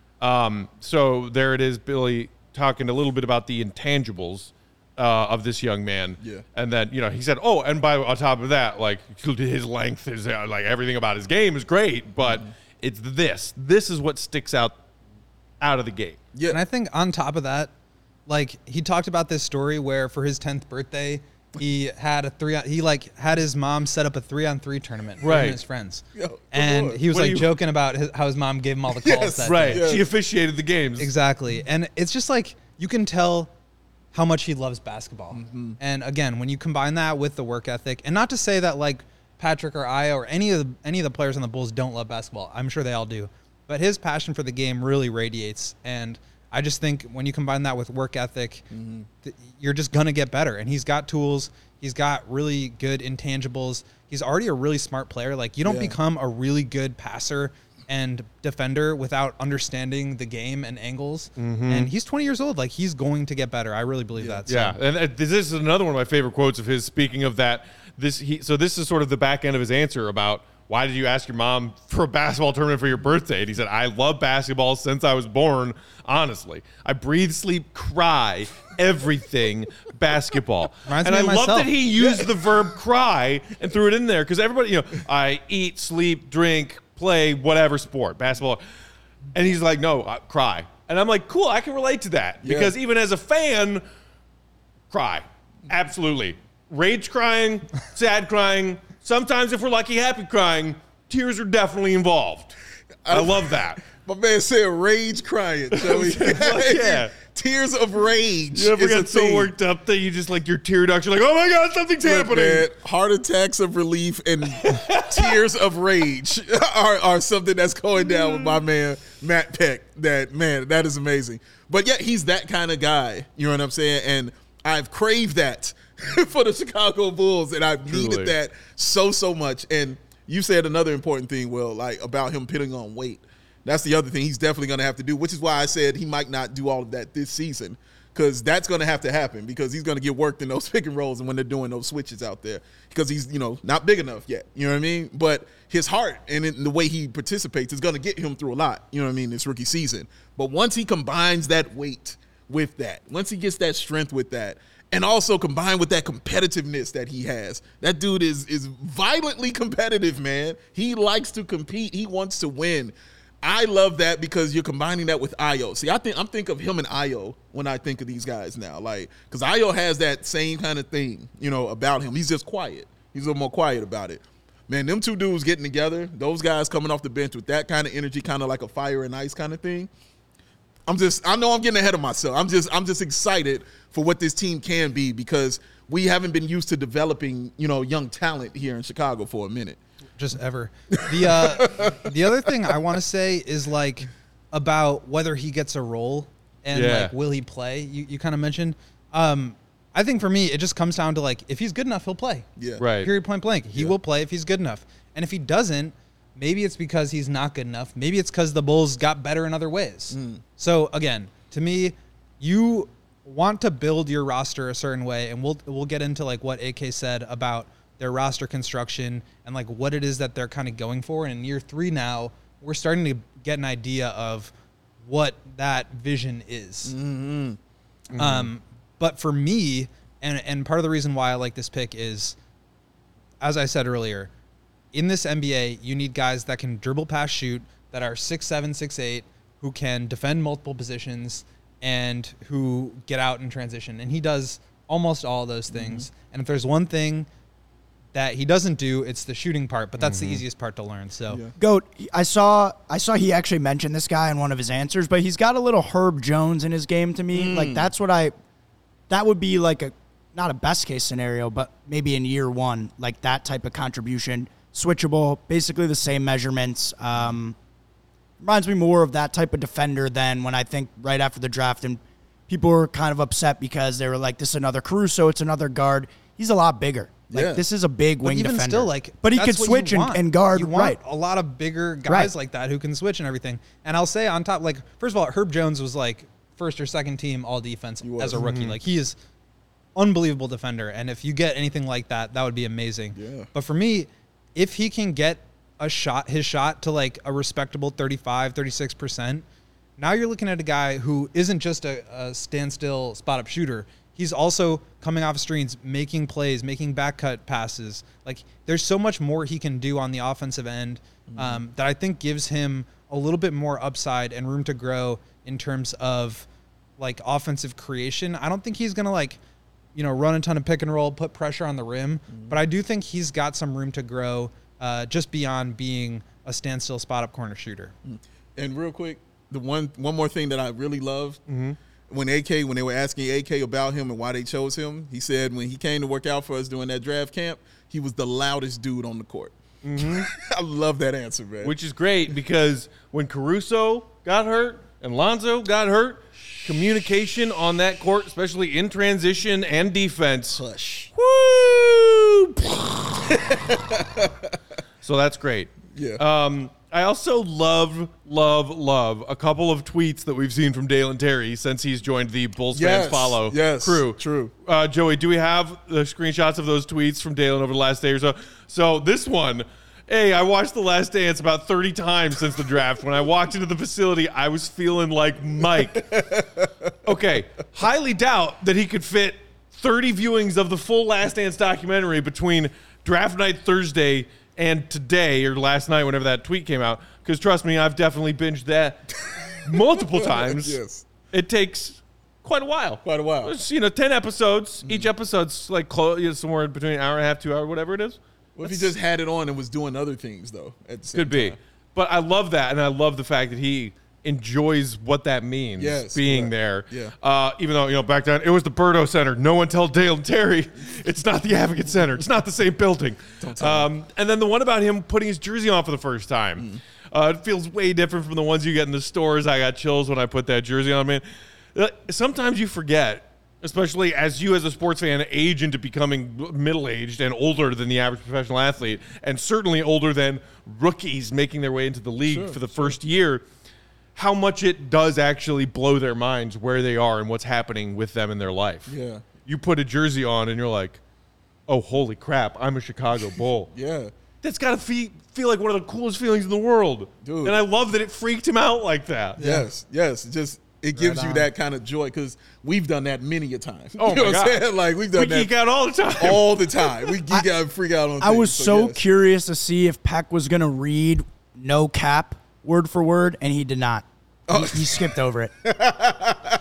Speaker 1: So there it is, Billy talking a little bit about the intangibles of this young man.
Speaker 2: Yeah.
Speaker 1: And then, he said, oh, and on top of that, like, his length is like everything about his game is great, but it's this. This is what sticks out of the gate.
Speaker 2: Yeah.
Speaker 3: And I think on top of that, like, he talked about this story where for his 10th birthday, he had had his mom set up a 3-on-3 tournament for him and his friends. And he was joking about how his mom gave him all the calls that day.
Speaker 1: Yes. She officiated the games.
Speaker 3: Exactly. And it's just like, you can tell how much he loves basketball. And again, when you combine that with the work ethic, and not to say that like Patrick or I or any of the players on the Bulls don't love basketball. I'm sure they all do. But his passion for the game really radiates. And I just think when you combine that with work ethic, you're just going to get better. And he's got tools. He's got really good intangibles. He's already a really smart player. Like, you don't become a really good passer and defender without understanding the game and angles. And he's 20 years old. Like, he's going to get better. I really believe that. So.
Speaker 1: Yeah, and this is another one of my favorite quotes of his. Speaking of that, this is sort of the back end of his answer about why did you ask your mom for a basketball tournament for your birthday? And he said, I love basketball since I was born, honestly. I breathe, sleep, cry, everything basketball.
Speaker 3: Reminds
Speaker 1: and
Speaker 3: me
Speaker 1: I
Speaker 3: of
Speaker 1: love
Speaker 3: myself.
Speaker 1: that he used the verb cry and threw it in there because everybody, I eat, sleep, drink, play, whatever sport, basketball. And he's like, no, cry. And I'm like, cool, I can relate to that because even as a fan, cry. Absolutely. Rage crying, sad crying. Sometimes, if we're lucky, happy crying. Tears are definitely involved. I love that.
Speaker 2: My man said rage crying, Joey.
Speaker 1: Yeah.
Speaker 2: Tears of rage.
Speaker 1: You ever
Speaker 2: is a
Speaker 1: get so
Speaker 2: thing.
Speaker 1: worked up that you just like your tear ducts, you're like, oh my God, something's happening.
Speaker 2: Man, heart attacks of relief and tears of rage are something that's going down with my man, Matt Peck. That is amazing. But yeah, he's that kind of guy. You know what I'm saying? And I've craved that for the Chicago Bulls, and I've needed that so much. And you said another important thing, Will, like about him putting on weight. That's the other thing he's definitely going to have to do, which is why I said he might not do all of that this season, because that's going to have to happen because he's going to get worked in those pick and rolls and when they're doing those switches out there because he's, not big enough yet. You know what I mean? But his heart and the way he participates is going to get him through a lot, this rookie season. But once he combines that weight with that, once he gets that strength with that, and also combined with that competitiveness that he has, that dude is violently competitive, man. He likes to compete. He wants to win. I love that because you're combining that with Ayo. See, I'm think of him and Ayo when I think of these guys now, like because Ayo has that same kind of thing, about him. He's just quiet. He's a little more quiet about it. Man, them two dudes getting together, those guys coming off the bench with that kind of energy, kind of like a fire and ice kind of thing. I know I'm getting ahead of myself. I'm just excited for what this team can be because we haven't been used to developing, young talent here in Chicago for a minute.
Speaker 3: Just ever. The other thing I want to say is like about whether he gets a role and like will he play? You kind of mentioned. I think for me it just comes down to like if he's good enough he'll play.
Speaker 2: Yeah.
Speaker 1: Right.
Speaker 3: Period. Point blank. He will play if he's good enough. And if he doesn't, maybe it's because he's not good enough. Maybe it's because the Bulls got better in other ways. So again, to me, you want to build your roster a certain way, and we'll get into like what AK said about their roster construction and like what it is that they're kind of going for. And in year 3 now, we're starting to get an idea of what that vision is. But for me, and part of the reason why I like this pick is, as I said earlier, in this NBA, you need guys that can dribble, pass, shoot, that are 6'7", 6'8", who can defend multiple positions and who get out in transition. And he does almost all of those things. And if there's one thing that he doesn't do, it's the shooting part, but that's the easiest part to learn. So
Speaker 4: Goat, I saw he actually mentioned this guy in one of his answers, but he's got a little Herb Jones in his game to me. Like that would be like not a best case scenario, but maybe in year 1, like that type of contribution, switchable, basically the same measurements. Reminds me more of that type of defender than when I think right after the draft and people were kind of upset because they were like, this is another Caruso, it's another guard. He's a lot bigger. Like this is a big wing
Speaker 3: even
Speaker 4: defender.
Speaker 3: Still, like,
Speaker 4: but he could switch and guard.
Speaker 3: You want a lot of bigger guys like that who can switch and everything. And I'll say on top, like, first of all, Herb Jones was like first or second team all defense as a rookie. Like he is unbelievable defender. And if you get anything like that, that would be amazing. Yeah. But for me, if he can get his shot to like a respectable 35, 36%, now you're looking at a guy who isn't just a standstill spot up shooter. He's also coming off screens, making plays, making back cut passes. Like there's so much more he can do on the offensive end that I think gives him a little bit more upside and room to grow in terms of like offensive creation. I don't think he's going to like, run a ton of pick and roll, put pressure on the rim, but I do think he's got some room to grow just beyond being a standstill spot up corner shooter.
Speaker 2: And real quick, the one more thing that I really loved, when they were asking AK about him and why they chose him, he said when he came to work out for us during that draft camp, he was the loudest dude on the court. I love that answer, man.
Speaker 1: Which is great because when Caruso got hurt and Lonzo got hurt, communication on that court, especially in transition and defense.
Speaker 2: Hush.
Speaker 1: Woo! So that's great.
Speaker 2: Yeah.
Speaker 1: I also love a couple of tweets that we've seen from Dalen Terry since he's joined the Bulls Fans Follow crew.
Speaker 2: True.
Speaker 1: Joey, do we have the screenshots of those tweets from Dalen over the last day or so? So this one, hey, I watched The Last Dance about 30 times since the draft. When I walked into the facility, I was feeling like Mike. Okay, highly doubt that he could fit 30 viewings of the full Last Dance documentary between draft night Thursday and today or last night, whenever that tweet came out, because trust me, I've definitely binged that multiple times.
Speaker 2: Yes.
Speaker 1: It takes quite a while. It's, 10 episodes. Each episode's like somewhere between an hour and a half, 2 hours, whatever it is.
Speaker 2: What if he just had it on and was doing other things, though, at the same
Speaker 1: Could be.
Speaker 2: time?
Speaker 1: But I love that, and I love the fact that he enjoys what that means, being there.
Speaker 2: Yeah.
Speaker 1: Even though, back then, it was the Birdo Center. No one tell Dalen Terry it's not the Advocate Center. It's not the same building.
Speaker 2: Don't tell
Speaker 1: and then the one about him putting his jersey on for the first time. It feels way different from the ones you get in the stores. I got chills when I put that jersey on, man. Sometimes you forget, especially as you as a sports fan age into becoming middle-aged and older than the average professional athlete, and certainly older than rookies making their way into the league for the first year, how much it does actually blow their minds where they are and what's happening with them in their life.
Speaker 2: Yeah.
Speaker 1: You put a jersey on and you're like, oh, holy crap, I'm a Chicago Bull.
Speaker 2: Yeah.
Speaker 1: That's got to feel like one of the coolest feelings in the world.
Speaker 2: Dude.
Speaker 1: And I love that it freaked him out like that.
Speaker 2: Yes. It gives you that kind of joy because we've done that many a time.
Speaker 1: Oh,
Speaker 2: you know
Speaker 1: my
Speaker 2: what
Speaker 1: God.
Speaker 2: I'm saying? Like, we've done
Speaker 1: We
Speaker 2: that
Speaker 1: geek out all the time.
Speaker 2: all the time. We geek out and freak out on things.
Speaker 4: I was so
Speaker 2: yes.
Speaker 4: curious to see if Peck was going to read no cap word for word, and he did not. He skipped over it.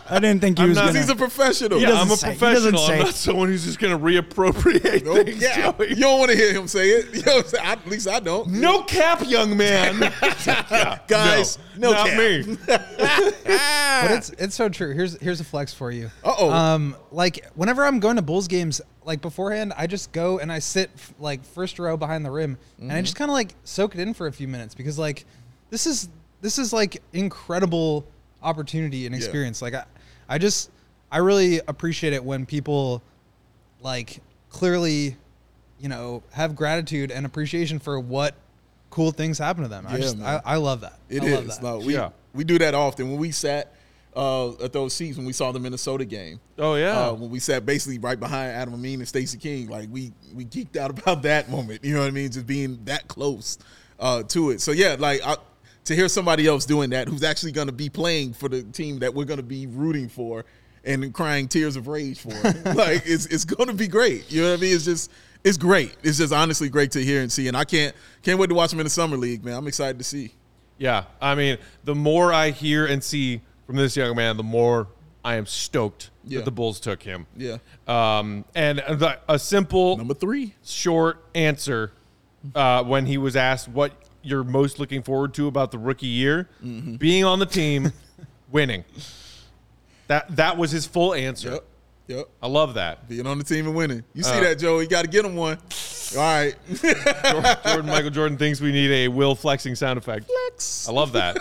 Speaker 4: I didn't think he was going
Speaker 2: He's a
Speaker 4: to.
Speaker 2: professional.
Speaker 1: Yeah, I'm a
Speaker 4: say- he
Speaker 1: professional.
Speaker 4: doesn't
Speaker 1: I'm
Speaker 4: say.
Speaker 1: not someone who's just going to reappropriate
Speaker 2: No
Speaker 1: things,
Speaker 2: cap.
Speaker 1: Joey.
Speaker 2: You don't want to hear him say it. You know what I'm saying? At least I don't.
Speaker 1: No cap, young man.
Speaker 2: Guys, no
Speaker 1: not
Speaker 2: cap.
Speaker 1: me.
Speaker 3: But it's so true. Here's a flex for you.
Speaker 2: Uh-oh.
Speaker 3: Like whenever I'm going to Bulls games, like beforehand, I just go and I sit like first row behind the rim, and I just kind of like soak it in for a few minutes because like this is like incredible opportunity and experience. Like I really appreciate it when people like clearly, have gratitude and appreciation for what cool things happen to them.
Speaker 2: man.
Speaker 3: I love that.
Speaker 2: It
Speaker 3: I
Speaker 2: is.
Speaker 3: love that.
Speaker 2: No, we do that often. When we sat at those seats when we saw the Minnesota game.
Speaker 1: Oh, yeah.
Speaker 2: When we sat basically right behind Adam Amin and Stacey King, like we geeked out about that moment. You know what I mean? Just being that close to it. So yeah, like to hear somebody else doing that who's actually going to be playing for the team that we're going to be rooting for and crying tears of rage for, like it's going to be great. You know what I mean? It's great. It's just honestly great to hear and see. And I can't wait to watch them in the summer league, man. I'm excited to see.
Speaker 1: Yeah, I mean, the more I hear and see from this young man, the more I am stoked that the Bulls took him.
Speaker 2: Yeah.
Speaker 1: And a simple,
Speaker 2: Number 3.
Speaker 1: short answer when he was asked what you're most looking forward to about the rookie year, being on the team, winning. That was his full answer.
Speaker 2: Yep.
Speaker 1: I love that.
Speaker 2: Being on the team and winning. You see that, Joe? You got to get him one. All right.
Speaker 1: Michael Jordan thinks we need a Will flexing sound effect.
Speaker 2: Flex.
Speaker 1: I love that.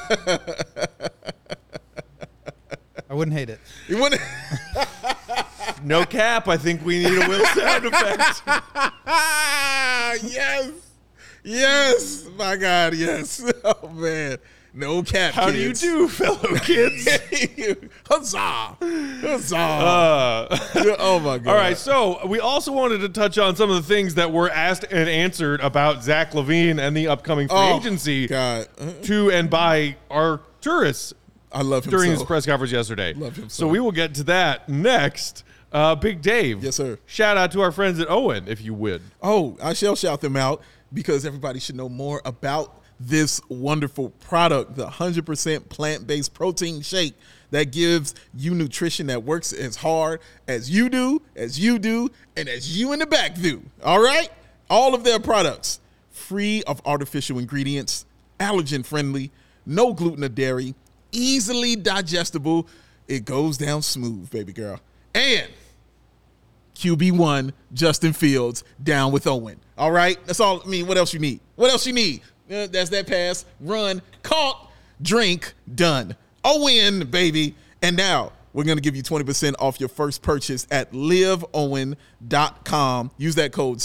Speaker 3: I wouldn't hate it.
Speaker 2: You want to?
Speaker 1: No cap. I think we need a Will sound effect.
Speaker 2: Yes. Yes. My God, yes. Oh, man. No cap,
Speaker 1: How do you
Speaker 2: kids.
Speaker 1: do, fellow kids?
Speaker 2: Huzzah. Huzzah. Oh, my God.
Speaker 1: All right, so we also wanted to touch on some of the things that were asked and answered about Zach LaVine and the upcoming free agency
Speaker 2: God.
Speaker 1: to and by Arturas
Speaker 2: I love him
Speaker 1: during
Speaker 2: so.
Speaker 1: his press conference yesterday.
Speaker 2: Love him
Speaker 1: So
Speaker 2: so.
Speaker 1: we will get to that next. Big Dave.
Speaker 2: Yes, sir.
Speaker 1: Shout out to our friends at Owen, if you would.
Speaker 2: Oh, I shall shout them out because everybody should know more about this wonderful product, the 100% plant-based protein shake that gives you nutrition that works as hard as you do, and as you in the back do. All right? All of their products, free of artificial ingredients, allergen-friendly, no gluten or dairy, easily digestible. It goes down smooth, baby girl. And QB1, Justin Fields, down with Owen. All right? That's all. I mean, what else you need? What else you need? That's that pass, run, caught, drink, done. Owen, baby. And now we're going to give you 20% off your first purchase at liveowen.com. Use that code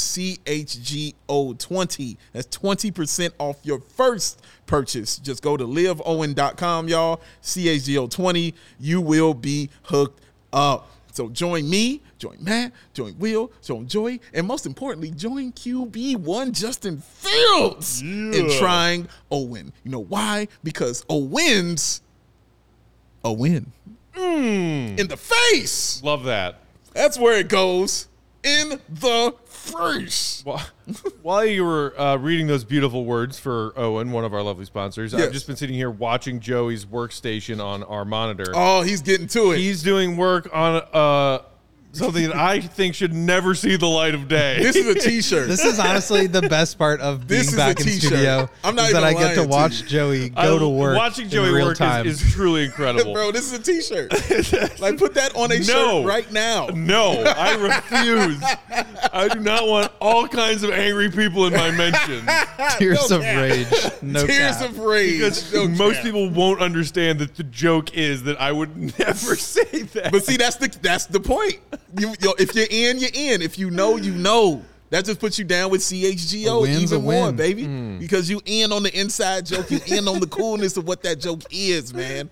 Speaker 2: CHGO20. That's 20% off your first purchase. Just go to liveowen.com, y'all. CHGO20. You will be hooked up. So join me, join Matt, join Will, join Joey, and most importantly, join QB1 Justin Fields in trying Owen. You know why? Because Owen's a win. In the face.
Speaker 1: Love that.
Speaker 2: That's where it goes. In the face.
Speaker 1: While you were reading those beautiful words for Owen, one of our lovely sponsors,
Speaker 2: Yes.
Speaker 1: I've just been sitting here watching Joey's workstation on our monitor.
Speaker 2: Oh, he's getting to it.
Speaker 1: He's doing work on something that I think should never see the light of day.
Speaker 2: This is a T-shirt.
Speaker 3: This is honestly the best part of being
Speaker 2: This is
Speaker 3: back
Speaker 2: a
Speaker 3: in
Speaker 2: t-shirt.
Speaker 3: studio.
Speaker 2: I'm not
Speaker 3: is that
Speaker 2: even
Speaker 3: I get to
Speaker 2: lying to
Speaker 3: watch
Speaker 2: you.
Speaker 3: Joey go to work.
Speaker 1: Watching
Speaker 3: in
Speaker 1: Joey
Speaker 3: real
Speaker 1: work
Speaker 3: time.
Speaker 1: is truly incredible.
Speaker 2: Bro, this is a T-shirt. Like, put that on a shirt right now.
Speaker 1: No, I refuse. I do not want all kinds of angry people in my mentions.
Speaker 3: Tears
Speaker 2: No
Speaker 3: of
Speaker 2: cap.
Speaker 3: rage. No
Speaker 2: Tears
Speaker 3: cap.
Speaker 2: of rage.
Speaker 1: Because
Speaker 2: No
Speaker 1: most
Speaker 2: cap.
Speaker 1: people won't understand that the joke is that I would never say that.
Speaker 2: But see, that's the point. If you're in, you're in. If you know, you know. That just puts you down with CHGO
Speaker 3: A win's
Speaker 2: even
Speaker 3: a
Speaker 2: more,
Speaker 3: win.
Speaker 2: baby. Because you in on the inside joke. You in on the coolness of what that joke is, man.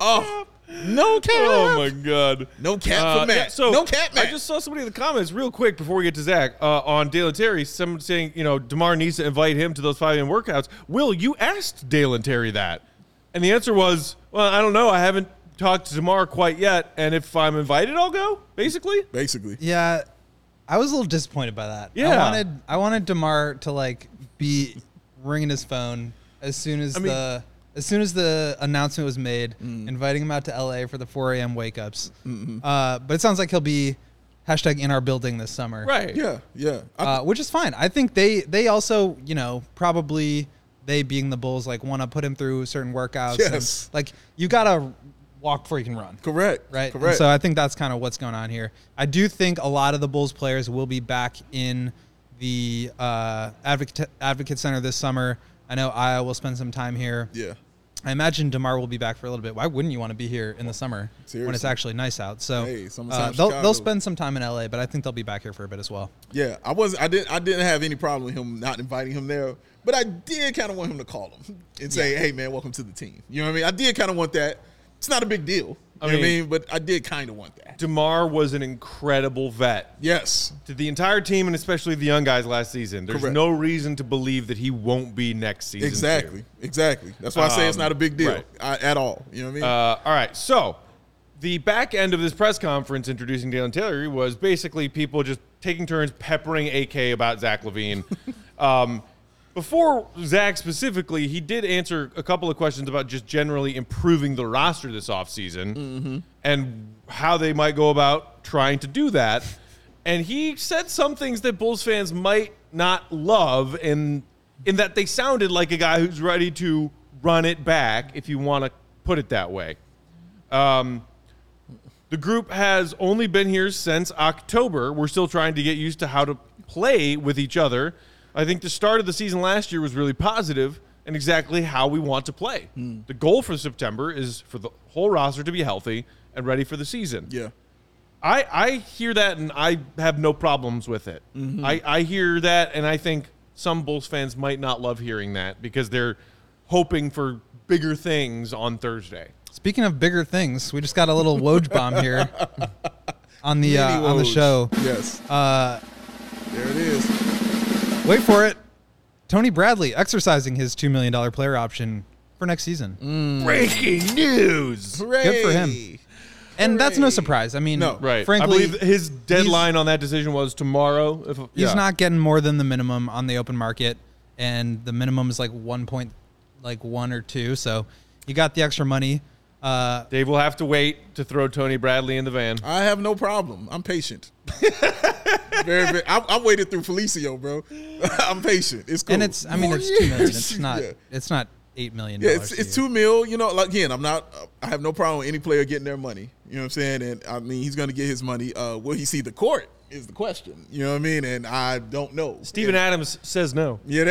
Speaker 2: No cap.
Speaker 1: Oh my God.
Speaker 2: No cap for Matt.
Speaker 1: Yeah, so
Speaker 2: no cap, Matt.
Speaker 1: I just saw somebody in the comments real quick before we get to Zach on Dalen Terry. Someone saying, DeMar needs to invite him to those 5 a.m. workouts. Will, you asked Dalen Terry that. And the answer was, well, I don't know. I haven't talked to DeMar quite yet. And if I'm invited, I'll go, basically.
Speaker 2: Basically.
Speaker 3: Yeah, I was a little disappointed by that.
Speaker 1: Yeah.
Speaker 3: I wanted DeMar to be ringing his phone as soon as As soon as the announcement was made, inviting him out to LA for the 4 a.m. wake ups. But it sounds like he'll be hashtag in our building this summer.
Speaker 1: Right.
Speaker 2: Yeah.
Speaker 3: Which is fine. I think they also, probably they being the Bulls, like want to put him through certain workouts.
Speaker 2: Yes.
Speaker 3: And, like you got to walk before you can run.
Speaker 2: Correct.
Speaker 3: Right.
Speaker 2: Correct.
Speaker 3: And so I think that's kind of what's going on here. I do think a lot of the Bulls players will be back in the Advocate Center this summer. I know Aya will spend some time here.
Speaker 2: Yeah.
Speaker 3: I imagine DeMar will be back for a little bit. Why wouldn't you want to be here in the summer when it's actually nice out? So
Speaker 2: Hey, summertime
Speaker 3: they'll
Speaker 2: Chicago.
Speaker 3: spend some time in LA, but I think they'll be back here for a bit as well.
Speaker 2: Yeah, I didn't have any problem with him not inviting him there, but I did kind of want him to call him and say, "Hey, man, welcome to the team." You know what I mean? I did kind of want that. It's not a big deal. You know what I mean? But I did kind of want that.
Speaker 1: DeMar was an incredible vet
Speaker 2: Yes.
Speaker 1: to the entire team and especially the young guys last season. There's
Speaker 2: Correct.
Speaker 1: no reason to believe that he won't be next season.
Speaker 2: Exactly.
Speaker 1: too.
Speaker 2: Exactly. That's why I say it's not a big deal
Speaker 1: right.
Speaker 2: at all. You know what I mean?
Speaker 1: All right, so the back end of this press conference introducing Dalen Taylor was basically people just taking turns peppering AK about Zach LaVine. Before Zach specifically, he did answer a couple of questions about just generally improving the roster this offseason and how they might go about trying to do that. And he said some things that Bulls fans might not love in that they sounded like a guy who's ready to run it back, if you want to put it that way. The group has only been here since October. We're still trying to get used to how to play with each other. I think the start of the season last year was really positive and exactly how we want to play. The goal for September is for the whole roster to be healthy and ready for the season.
Speaker 2: yeah.
Speaker 1: I hear that, and I have no problems with it. I hear that, and I think some Bulls fans might not love hearing that because they're hoping for bigger things on Thursday.
Speaker 3: Speaking of bigger things, we just got a little Woj bomb here on the
Speaker 2: Mini Woj.
Speaker 3: show.
Speaker 2: Yes. There it is.
Speaker 3: Wait for it. Tony Bradley exercising his $2 million player option for next season.
Speaker 1: Breaking news!
Speaker 2: Hooray.
Speaker 3: Good for him. And that's no surprise. I mean,
Speaker 2: No.
Speaker 1: Right.
Speaker 3: frankly,
Speaker 1: I believe his deadline on that decision was tomorrow.
Speaker 3: he's not getting more than the minimum on the open market, and the minimum is like 1 or 2. So you got the extra money.
Speaker 1: Dave will have to wait to throw Tony Bradley in the van.
Speaker 2: I have no problem. I'm patient. Very. I waited through Felicio, bro. I'm patient. It's cool.
Speaker 3: And it's 2 million. It's not.
Speaker 2: Yeah.
Speaker 3: It's not $8 million.
Speaker 2: Yeah, it's $2 million. You know, like, again, I have no problem with any player getting their money. You know what I'm saying? And I mean, he's going to get his money. Will he see the court? Is the question. You know what I mean? And I don't know.
Speaker 1: Steven Adams says no.
Speaker 2: Yeah,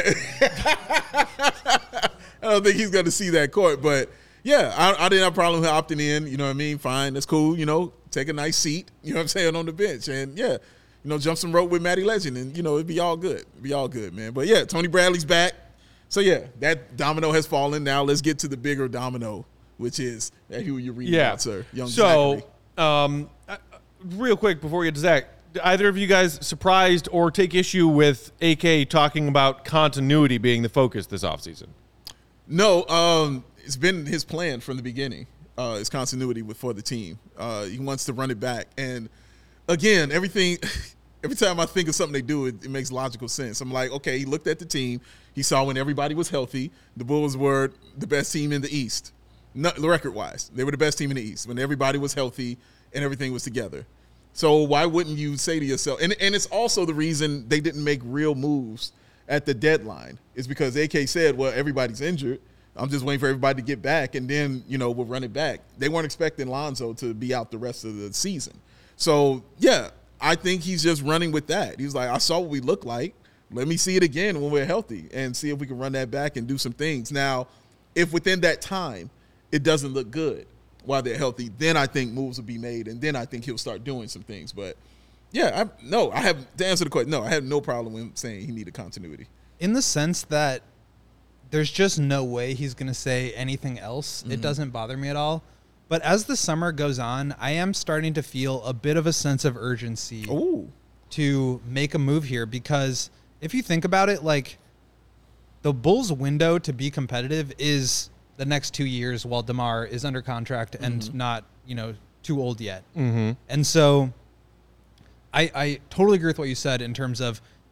Speaker 2: I don't think he's going to see that court, but yeah, I didn't have a problem with opting in. You know what I mean? Fine, that's cool. You know, take a nice seat. You know what I'm saying, on the bench, and yeah, jump some rope with Matty Legend, and it'd be all good. It'd be all good, man. But yeah, Tony Bradley's back. So yeah, that domino has fallen. Now let's get to the bigger domino, which is who you're reading about, sir. Young
Speaker 1: So,
Speaker 2: Zachary.
Speaker 1: real quick before we get to Zach, do either of you guys surprised or take issue with AK talking about continuity being the focus this offseason?
Speaker 2: No, it's been his plan from the beginning. His continuity for the team. He wants to run it back, and again, every time I think of something they do, it makes logical sense. I'm like, okay, he looked at the team. He saw when everybody was healthy, the Bulls were the best team in the East, record-wise. They were the best team in the East when everybody was healthy and everything was together. So why wouldn't you say to yourself, and it's also the reason they didn't make real moves at the deadline, is because AK said, well, everybody's injured. I'm just waiting for everybody to get back, and then, we'll run it back. They weren't expecting Lonzo to be out the rest of the season. So, yeah, I think he's just running with that. He's like, I saw what we look like. Let me see it again when we're healthy and see if we can run that back and do some things. Now, if within that time it doesn't look good while they're healthy, then I think moves will be made, and then I think he'll start doing some things. But, yeah, to answer the question, no, I have no problem with him saying he needed continuity.
Speaker 3: In the sense that there's just no way he's going to say anything else. It doesn't bother me at all. But as the summer goes on, I am starting to feel a bit of a sense of urgency to make a move here, because if you think about it, like, the Bulls' window to be competitive is the next 2 years while DeMar is under contract and not, too old yet. And so I totally agree with what you said in terms of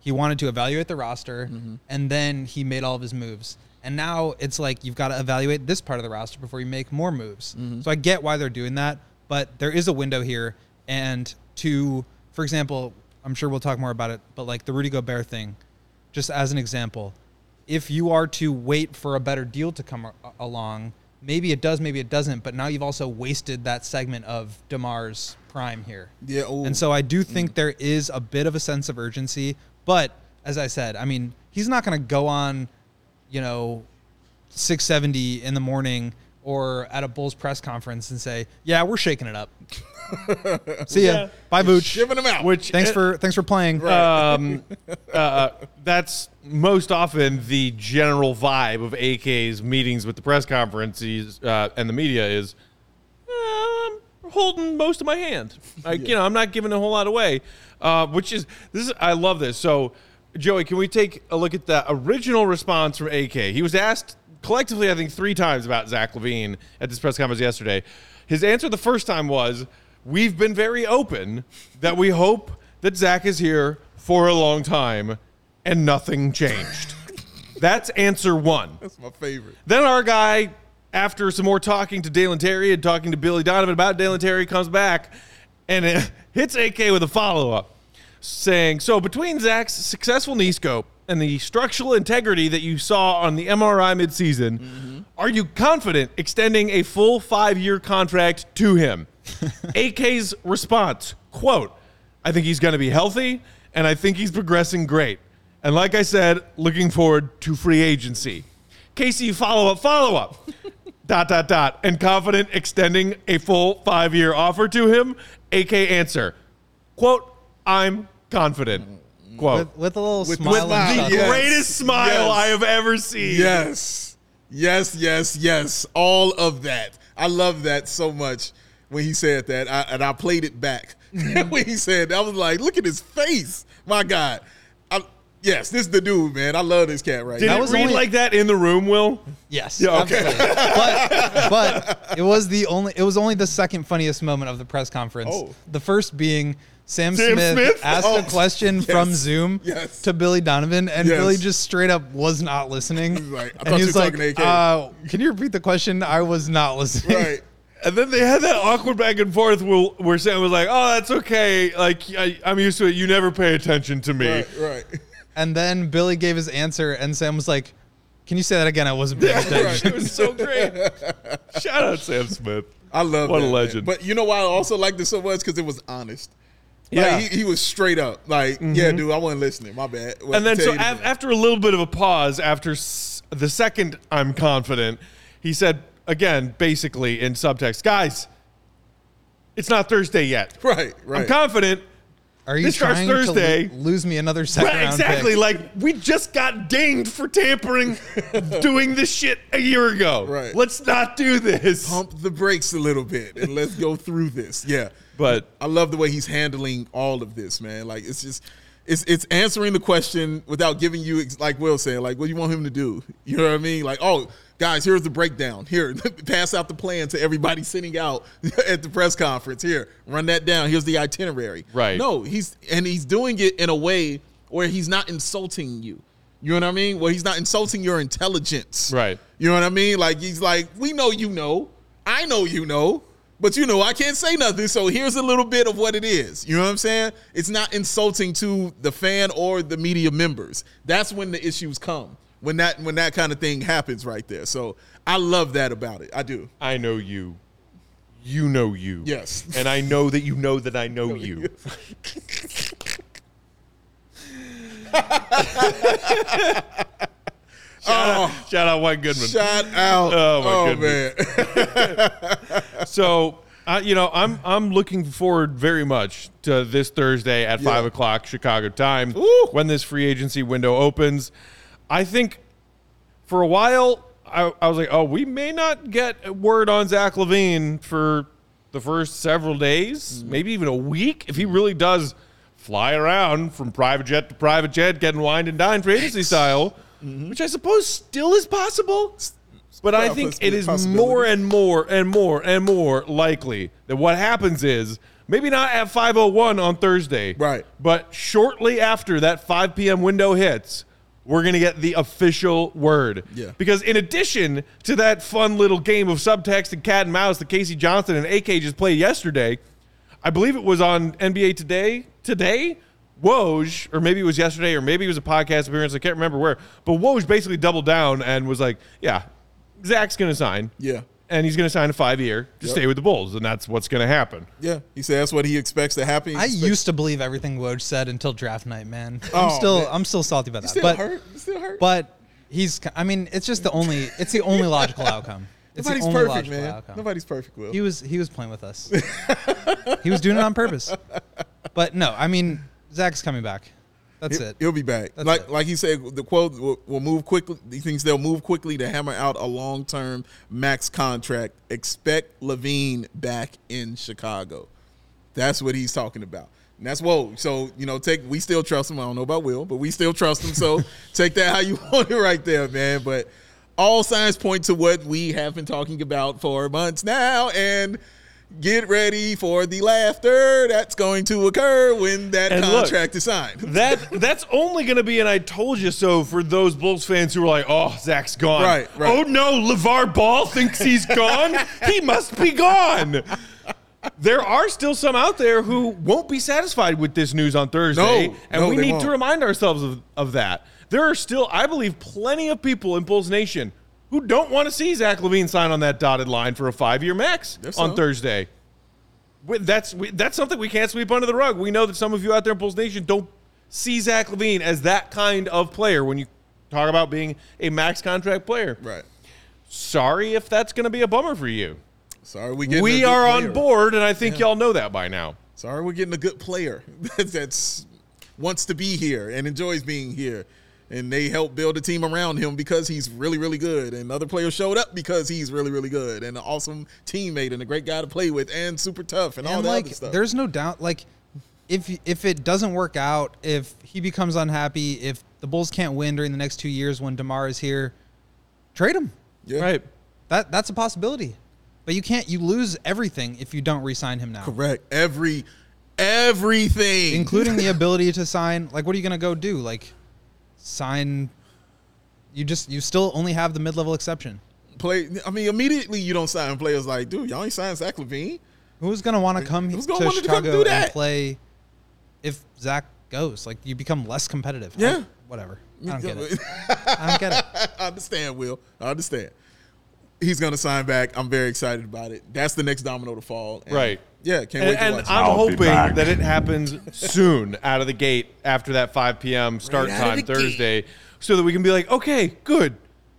Speaker 3: he wanted to evaluate the roster, and then he made all of his moves. And now it's like you've got to evaluate this part of the roster before you make more moves. So I get why they're doing that, but there is a window here. And for example, I'm sure we'll talk more about it, but like the Rudy Gobert thing, just as an example, if you are to wait for a better deal to come along, maybe it does, maybe it doesn't, but now you've also wasted that segment of DeMar's prime here.
Speaker 2: Yeah. Ooh.
Speaker 3: And so I do think there is a bit of a sense of urgency, but as I said, I mean, he's not going to go on, 670 in the morning or at a Bulls press conference and say, yeah, we're shaking it up. See ya.
Speaker 1: Yeah.
Speaker 3: Bye, Vooch.
Speaker 2: Shipping them out.
Speaker 3: Thanks for playing.
Speaker 1: That's most often the general vibe of AK's meetings with the press conferences and the media is, I'm holding most of my hand. I'm not giving a whole lot away, I love this. So, Joey, can we take a look at the original response from AK? He was asked collectively, I think, 3 times about Zach LaVine at this press conference yesterday. His answer the first time was, we've been very open that we hope that Zach is here for a long time, and nothing changed. That's answer 1.
Speaker 2: That's my favorite.
Speaker 1: Then our guy, after some more talking to Dalen Terry and talking to Billy Donovan about Dalen Terry, comes back and it hits AK with a follow-up saying, so between Zach's successful knee scope and the structural integrity that you saw on the MRI midseason, are you confident extending a full 5-year contract to him? AK's response, quote, I think he's going to be healthy, and I think he's progressing great. And like I said, looking forward to free agency. Casey, follow-up, ... and confident extending a full 5-year offer to him? AK answer, quote, I'm confident. Quote.
Speaker 3: With a little
Speaker 2: With
Speaker 3: smile.
Speaker 2: the
Speaker 3: and
Speaker 1: The
Speaker 3: stuff.
Speaker 1: greatest smile I have ever seen.
Speaker 2: Yes. All of that. I love that so much when he said that. I played it back. When he said that, I was like, look at his face. My God. Yes, this is the dude, man. I love this cat right
Speaker 1: Did
Speaker 2: now.
Speaker 1: it read like that in the room, Will?
Speaker 3: Yes.
Speaker 1: Yeah, okay.
Speaker 3: Absolutely. but it was only the second funniest moment of the press conference.
Speaker 2: Oh.
Speaker 3: The first being Sam
Speaker 1: Sam
Speaker 3: Smith
Speaker 1: Smith?
Speaker 3: asked a question from Zoom
Speaker 2: Yes.
Speaker 3: to Billy Donovan, and
Speaker 2: Yes.
Speaker 3: Billy just straight up was not listening.
Speaker 2: He's like, I
Speaker 3: and
Speaker 2: thought
Speaker 3: he
Speaker 2: you
Speaker 3: was
Speaker 2: were
Speaker 3: like,
Speaker 2: talking to AK.
Speaker 3: can you repeat the question? I was not listening.
Speaker 2: Right.
Speaker 1: And then they had that awkward back and forth where Sam was like, oh, that's okay. Like, I'm used to it. You never pay attention to me.
Speaker 2: Right.
Speaker 3: And then Billy gave his answer, and Sam was like, can you say that again? I wasn't paying attention.
Speaker 1: It was so great. Shout out Sam Smith.
Speaker 2: I love
Speaker 1: What
Speaker 2: that,
Speaker 1: a legend.
Speaker 2: Man. But you know why I also liked it so much? Because it was honest.
Speaker 1: Yeah.
Speaker 2: Like, he was straight up. Like, yeah, dude, I wasn't listening. My bad. Well,
Speaker 1: And then
Speaker 2: tell
Speaker 1: so
Speaker 2: you the truth.
Speaker 1: after a little bit of a pause, after the second I'm confident, he said, again, basically in subtext, guys, it's not Thursday yet.
Speaker 2: Right.
Speaker 1: I'm confident.
Speaker 3: Are you
Speaker 1: This starts
Speaker 3: trying
Speaker 1: Thursday.
Speaker 3: to lose me another second
Speaker 1: Right,
Speaker 3: round
Speaker 1: exactly.
Speaker 3: pick?
Speaker 1: Like, we just got dinged for tampering doing this shit a year ago.
Speaker 2: Right.
Speaker 1: Let's not do this.
Speaker 2: Pump the brakes a little bit and let's go through this. Yeah.
Speaker 1: But
Speaker 2: I love the way he's handling all of this, man. Like, it's just, it's answering the question without giving you, like Will said, like, what do you want him to do? You know what I mean? Like, oh, guys, here's the breakdown. Here, pass out the plan to everybody sitting out at the press conference. Here, run that down. Here's the itinerary.
Speaker 1: Right.
Speaker 2: No, he's doing it in a way where he's not insulting you. You know what I mean? Where he's not insulting your intelligence.
Speaker 1: Right.
Speaker 2: You know what I mean? Like, he's like, we know you know. I know you know. But, you know, I can't say nothing, so here's a little bit of what it is. You know what I'm saying? It's not insulting to the fan or the media members. That's when the issues come, when that kind of thing happens right there. So I love that about it. I do.
Speaker 1: I know you. You know you.
Speaker 2: Yes.
Speaker 1: And I know that you know that I know you. Shout out White Goodman.
Speaker 2: Shout out.
Speaker 1: Oh, my goodness.
Speaker 2: Man.
Speaker 1: So, I'm looking forward very much to this Thursday at 5 o'clock Chicago time when this free agency window opens. I think for a while, I was like, oh, we may not get word on Zach LaVine for the first several days, maybe even a week, if he really does fly around from private jet to private jet, getting wined and dined free agency style, which I suppose still is possible. But I think it is more and more likely that what happens is Maybe not at 5:01 on Thursday.
Speaker 2: Right.
Speaker 1: But shortly after that 5 p.m. window hits, we're going to get the official word.
Speaker 2: Yeah.
Speaker 1: Because in addition to that fun little game of subtext and cat and mouse that Casey Johnson and AK just played yesterday, I believe it was on NBA Today, Woj, or maybe it was yesterday, or maybe it was a podcast appearance, I can't remember where, but Woj basically doubled down and was like, yeah, Zach's going to sign.
Speaker 2: Yeah.
Speaker 1: And he's going to sign a 5-year to stay with the Bulls, and that's what's going to happen.
Speaker 2: Yeah. He said that's what he expects to happen.
Speaker 3: I used to believe everything Woj said until draft night, man.
Speaker 2: Oh,
Speaker 3: I'm still salty about that.
Speaker 2: Still hurt.
Speaker 3: But it's just the only logical outcome. It's
Speaker 2: Nobody's
Speaker 3: the only
Speaker 2: perfect,
Speaker 3: logical
Speaker 2: man.
Speaker 3: outcome.
Speaker 2: Nobody's perfect, Will.
Speaker 3: He was playing with us. He was doing it on purpose. But no, I mean, Zach's coming back. That's it.
Speaker 2: He'll be back.
Speaker 3: That's
Speaker 2: Like he said, the quote will move quickly. He thinks they'll move quickly to hammer out a long-term max contract. Expect LaVine back in Chicago. That's what he's talking about. And that's whoa. So, we still trust him. I don't know about Will, but we still trust him. So take that how you want it right there, man. But all signs point to what we have been talking about for months now. And get ready for the laughter that's going to occur when that contract is signed.
Speaker 1: That's only going to be an I told you so for those Bulls fans who are like, oh, Zach's gone.
Speaker 2: Right.
Speaker 1: Oh, no, LeVar Ball thinks he's gone? He must be gone. There are still some out there who won't be satisfied with this news on Thursday, we need to remind ourselves of that. There are still, I believe, plenty of people in Bulls Nation who don't want to see Zach LaVine sign on that dotted line for a 5-year max on Thursday. That's something we can't sweep under the rug. We know that some of you out there in Bulls Nation don't see Zach LaVine as that kind of player when you talk about being a max contract player.
Speaker 2: Right.
Speaker 1: Sorry if that's going to be a bummer for you.
Speaker 2: Sorry,
Speaker 1: we are on board, and I think y'all know that by now.
Speaker 2: Sorry, we're getting a good player that's wants to be here and enjoys being here. And they helped build a team around him because he's really, really good. And other players showed up because he's really, really good. And an awesome teammate and a great guy to play with and super tough and all that other stuff.
Speaker 3: There's no doubt, if it doesn't work out, if he becomes unhappy, if the Bulls can't win during the next 2 years when DeMar is here, trade him.
Speaker 2: Yeah.
Speaker 1: Right.
Speaker 3: That's a possibility. But you lose everything if you don't re-sign him now.
Speaker 2: Correct. Everything.
Speaker 3: Including the ability to sign. What are you going to go do? Sign. You still only have the mid-level exception.
Speaker 2: Immediately you don't sign players like, dude, y'all ain't signed Zach LaVine.
Speaker 3: Who's going to want to come to Chicago and play if Zach goes? You become less competitive.
Speaker 2: Yeah.
Speaker 3: Whatever. I don't get it. I don't get it.
Speaker 2: I understand, Will. I understand. He's going to sign back. I'm very excited about it. That's the next domino to fall. And
Speaker 1: right.
Speaker 2: Yeah, can't wait to watch it.
Speaker 1: And I'm hoping that it happens soon out of the gate after that 5 p.m. start time Thursday so that we can be like, okay, good.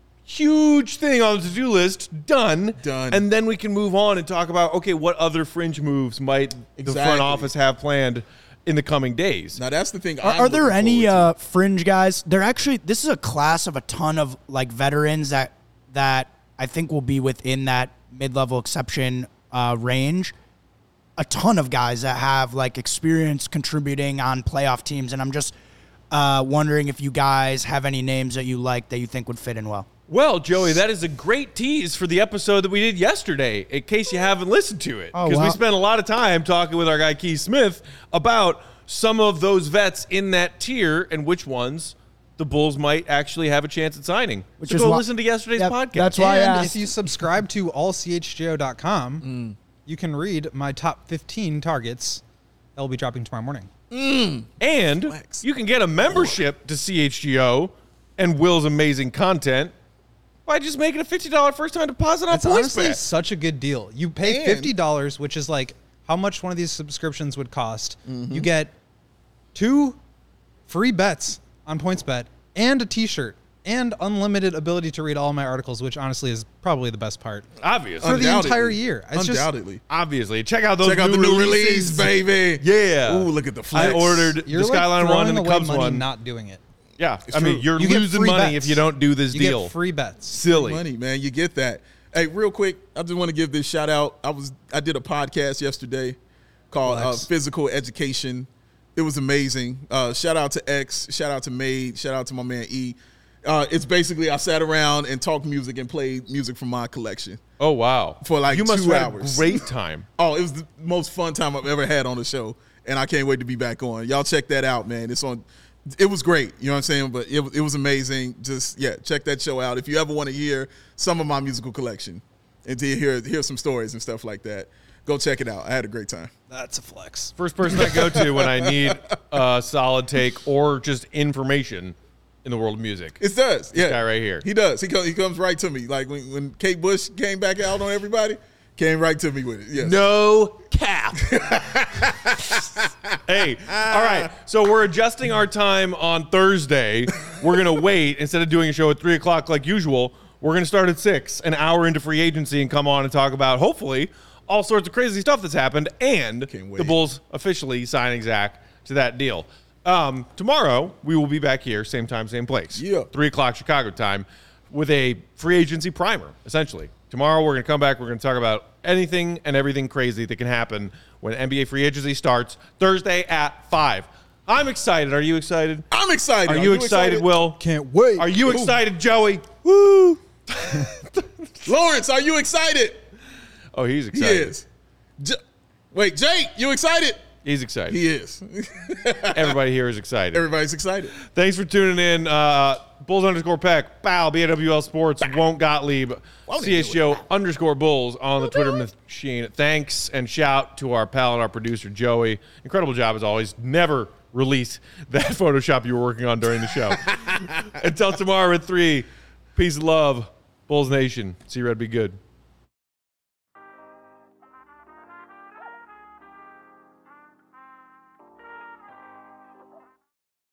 Speaker 1: Huge thing on the to-do list, done. And then we can move on and talk about, okay, what other fringe moves might the front office have planned in the coming days.
Speaker 2: Now, that's the thing.
Speaker 4: Are there any fringe guys? This is a class of a ton of veterans that I think will be within that mid-level exception range. A ton of guys that have experience contributing on playoff teams, and I'm just wondering if you guys have any names that you like that you think would fit in well.
Speaker 1: Well, Joey, that is a great tease for the episode that we did yesterday, in case you haven't listened to it. Because we spent a lot of time talking with our guy Keith Smith about some of those vets in that tier and which ones the Bulls might actually have a chance at signing. So go listen to yesterday's podcast.
Speaker 4: That's why I asked.
Speaker 3: If you subscribe to allchgo.com, you can read my top 15 targets that will be dropping tomorrow morning.
Speaker 1: And you can get a membership to CHGO and Will's amazing content by just making a $50 first-time deposit on PointsBet.
Speaker 3: It's honestly such a good deal. You pay $50, which is how much one of these subscriptions would cost. You get 2 free bets on PointsBet and a T-shirt and unlimited ability to read all my articles, which honestly is probably the best part.
Speaker 1: Obviously.
Speaker 3: For the entire year.
Speaker 2: Undoubtedly.
Speaker 1: Obviously. Check out the
Speaker 2: new release, baby.
Speaker 1: Yeah.
Speaker 2: Ooh, look at the flex.
Speaker 1: I ordered the Skyline one and the Cubs one.
Speaker 3: Not doing it.
Speaker 1: Yeah. You're losing money if you don't do this deal.
Speaker 3: You get free bets.
Speaker 1: Silly.
Speaker 2: Free money, man. You get that. Hey, real quick, I just want to give this shout out. I did a podcast yesterday called Physical Education. It was amazing. Shout out to X. Shout out to Made. Shout out to my man E. It's basically I sat around and talked music and played music from my collection.
Speaker 1: Oh, wow.
Speaker 2: For like
Speaker 1: you must
Speaker 2: 2
Speaker 1: have
Speaker 2: hours.
Speaker 1: Had a great time.
Speaker 2: Oh, it was the most fun time I've ever had on the show, and I can't wait to be back on. Y'all check that out, man. It was great, you know what I'm saying? But it was amazing. Just, check that show out. If you ever want to hear some of my musical collection and to hear some stories and stuff like that, go check it out. I had a great time.
Speaker 3: That's a flex.
Speaker 1: First person I go to when I need a solid take or just information in the world of music.
Speaker 2: It does.
Speaker 1: This guy right here.
Speaker 2: He does. He comes right to me. Like when Kate Bush came back out on everybody, came right to me with it. Yes.
Speaker 1: No cap. Hey, all right. So we're adjusting our time on Thursday. We're going to wait. Instead of doing a show at 3 o'clock like usual, we're going to start at 6, an hour into free agency, and come on and talk about, hopefully, all sorts of crazy stuff that's happened and the Bulls officially signing Zach to that deal. Tomorrow, we will be back here, same time, same place. 3 o'clock Chicago time with a free agency primer, essentially. Tomorrow, we're going to come back. We're going to talk about anything and everything crazy that can happen when NBA free agency starts Thursday at 5. I'm excited. Are you excited?
Speaker 2: I'm excited.
Speaker 1: Are you excited, Will?
Speaker 3: Can't wait.
Speaker 1: Are you excited, Joey? Woo!
Speaker 2: Lawrence, are you excited?
Speaker 1: Oh, he's excited.
Speaker 2: He is. Wait, Jake, you excited?
Speaker 1: He's excited.
Speaker 2: He is.
Speaker 1: Everybody here is excited.
Speaker 2: Everybody's excited.
Speaker 1: Thanks for tuning in. Bulls_Peck, Bow, BAWL Sports, Won't Gottlieb, CSGO_Bulls on the Twitter machine. Thanks and shout to our pal and our producer, Joey. Incredible job as always. Never release that Photoshop you were working on during the show. Until tomorrow at 3, peace and love, Bulls Nation. See Red be good.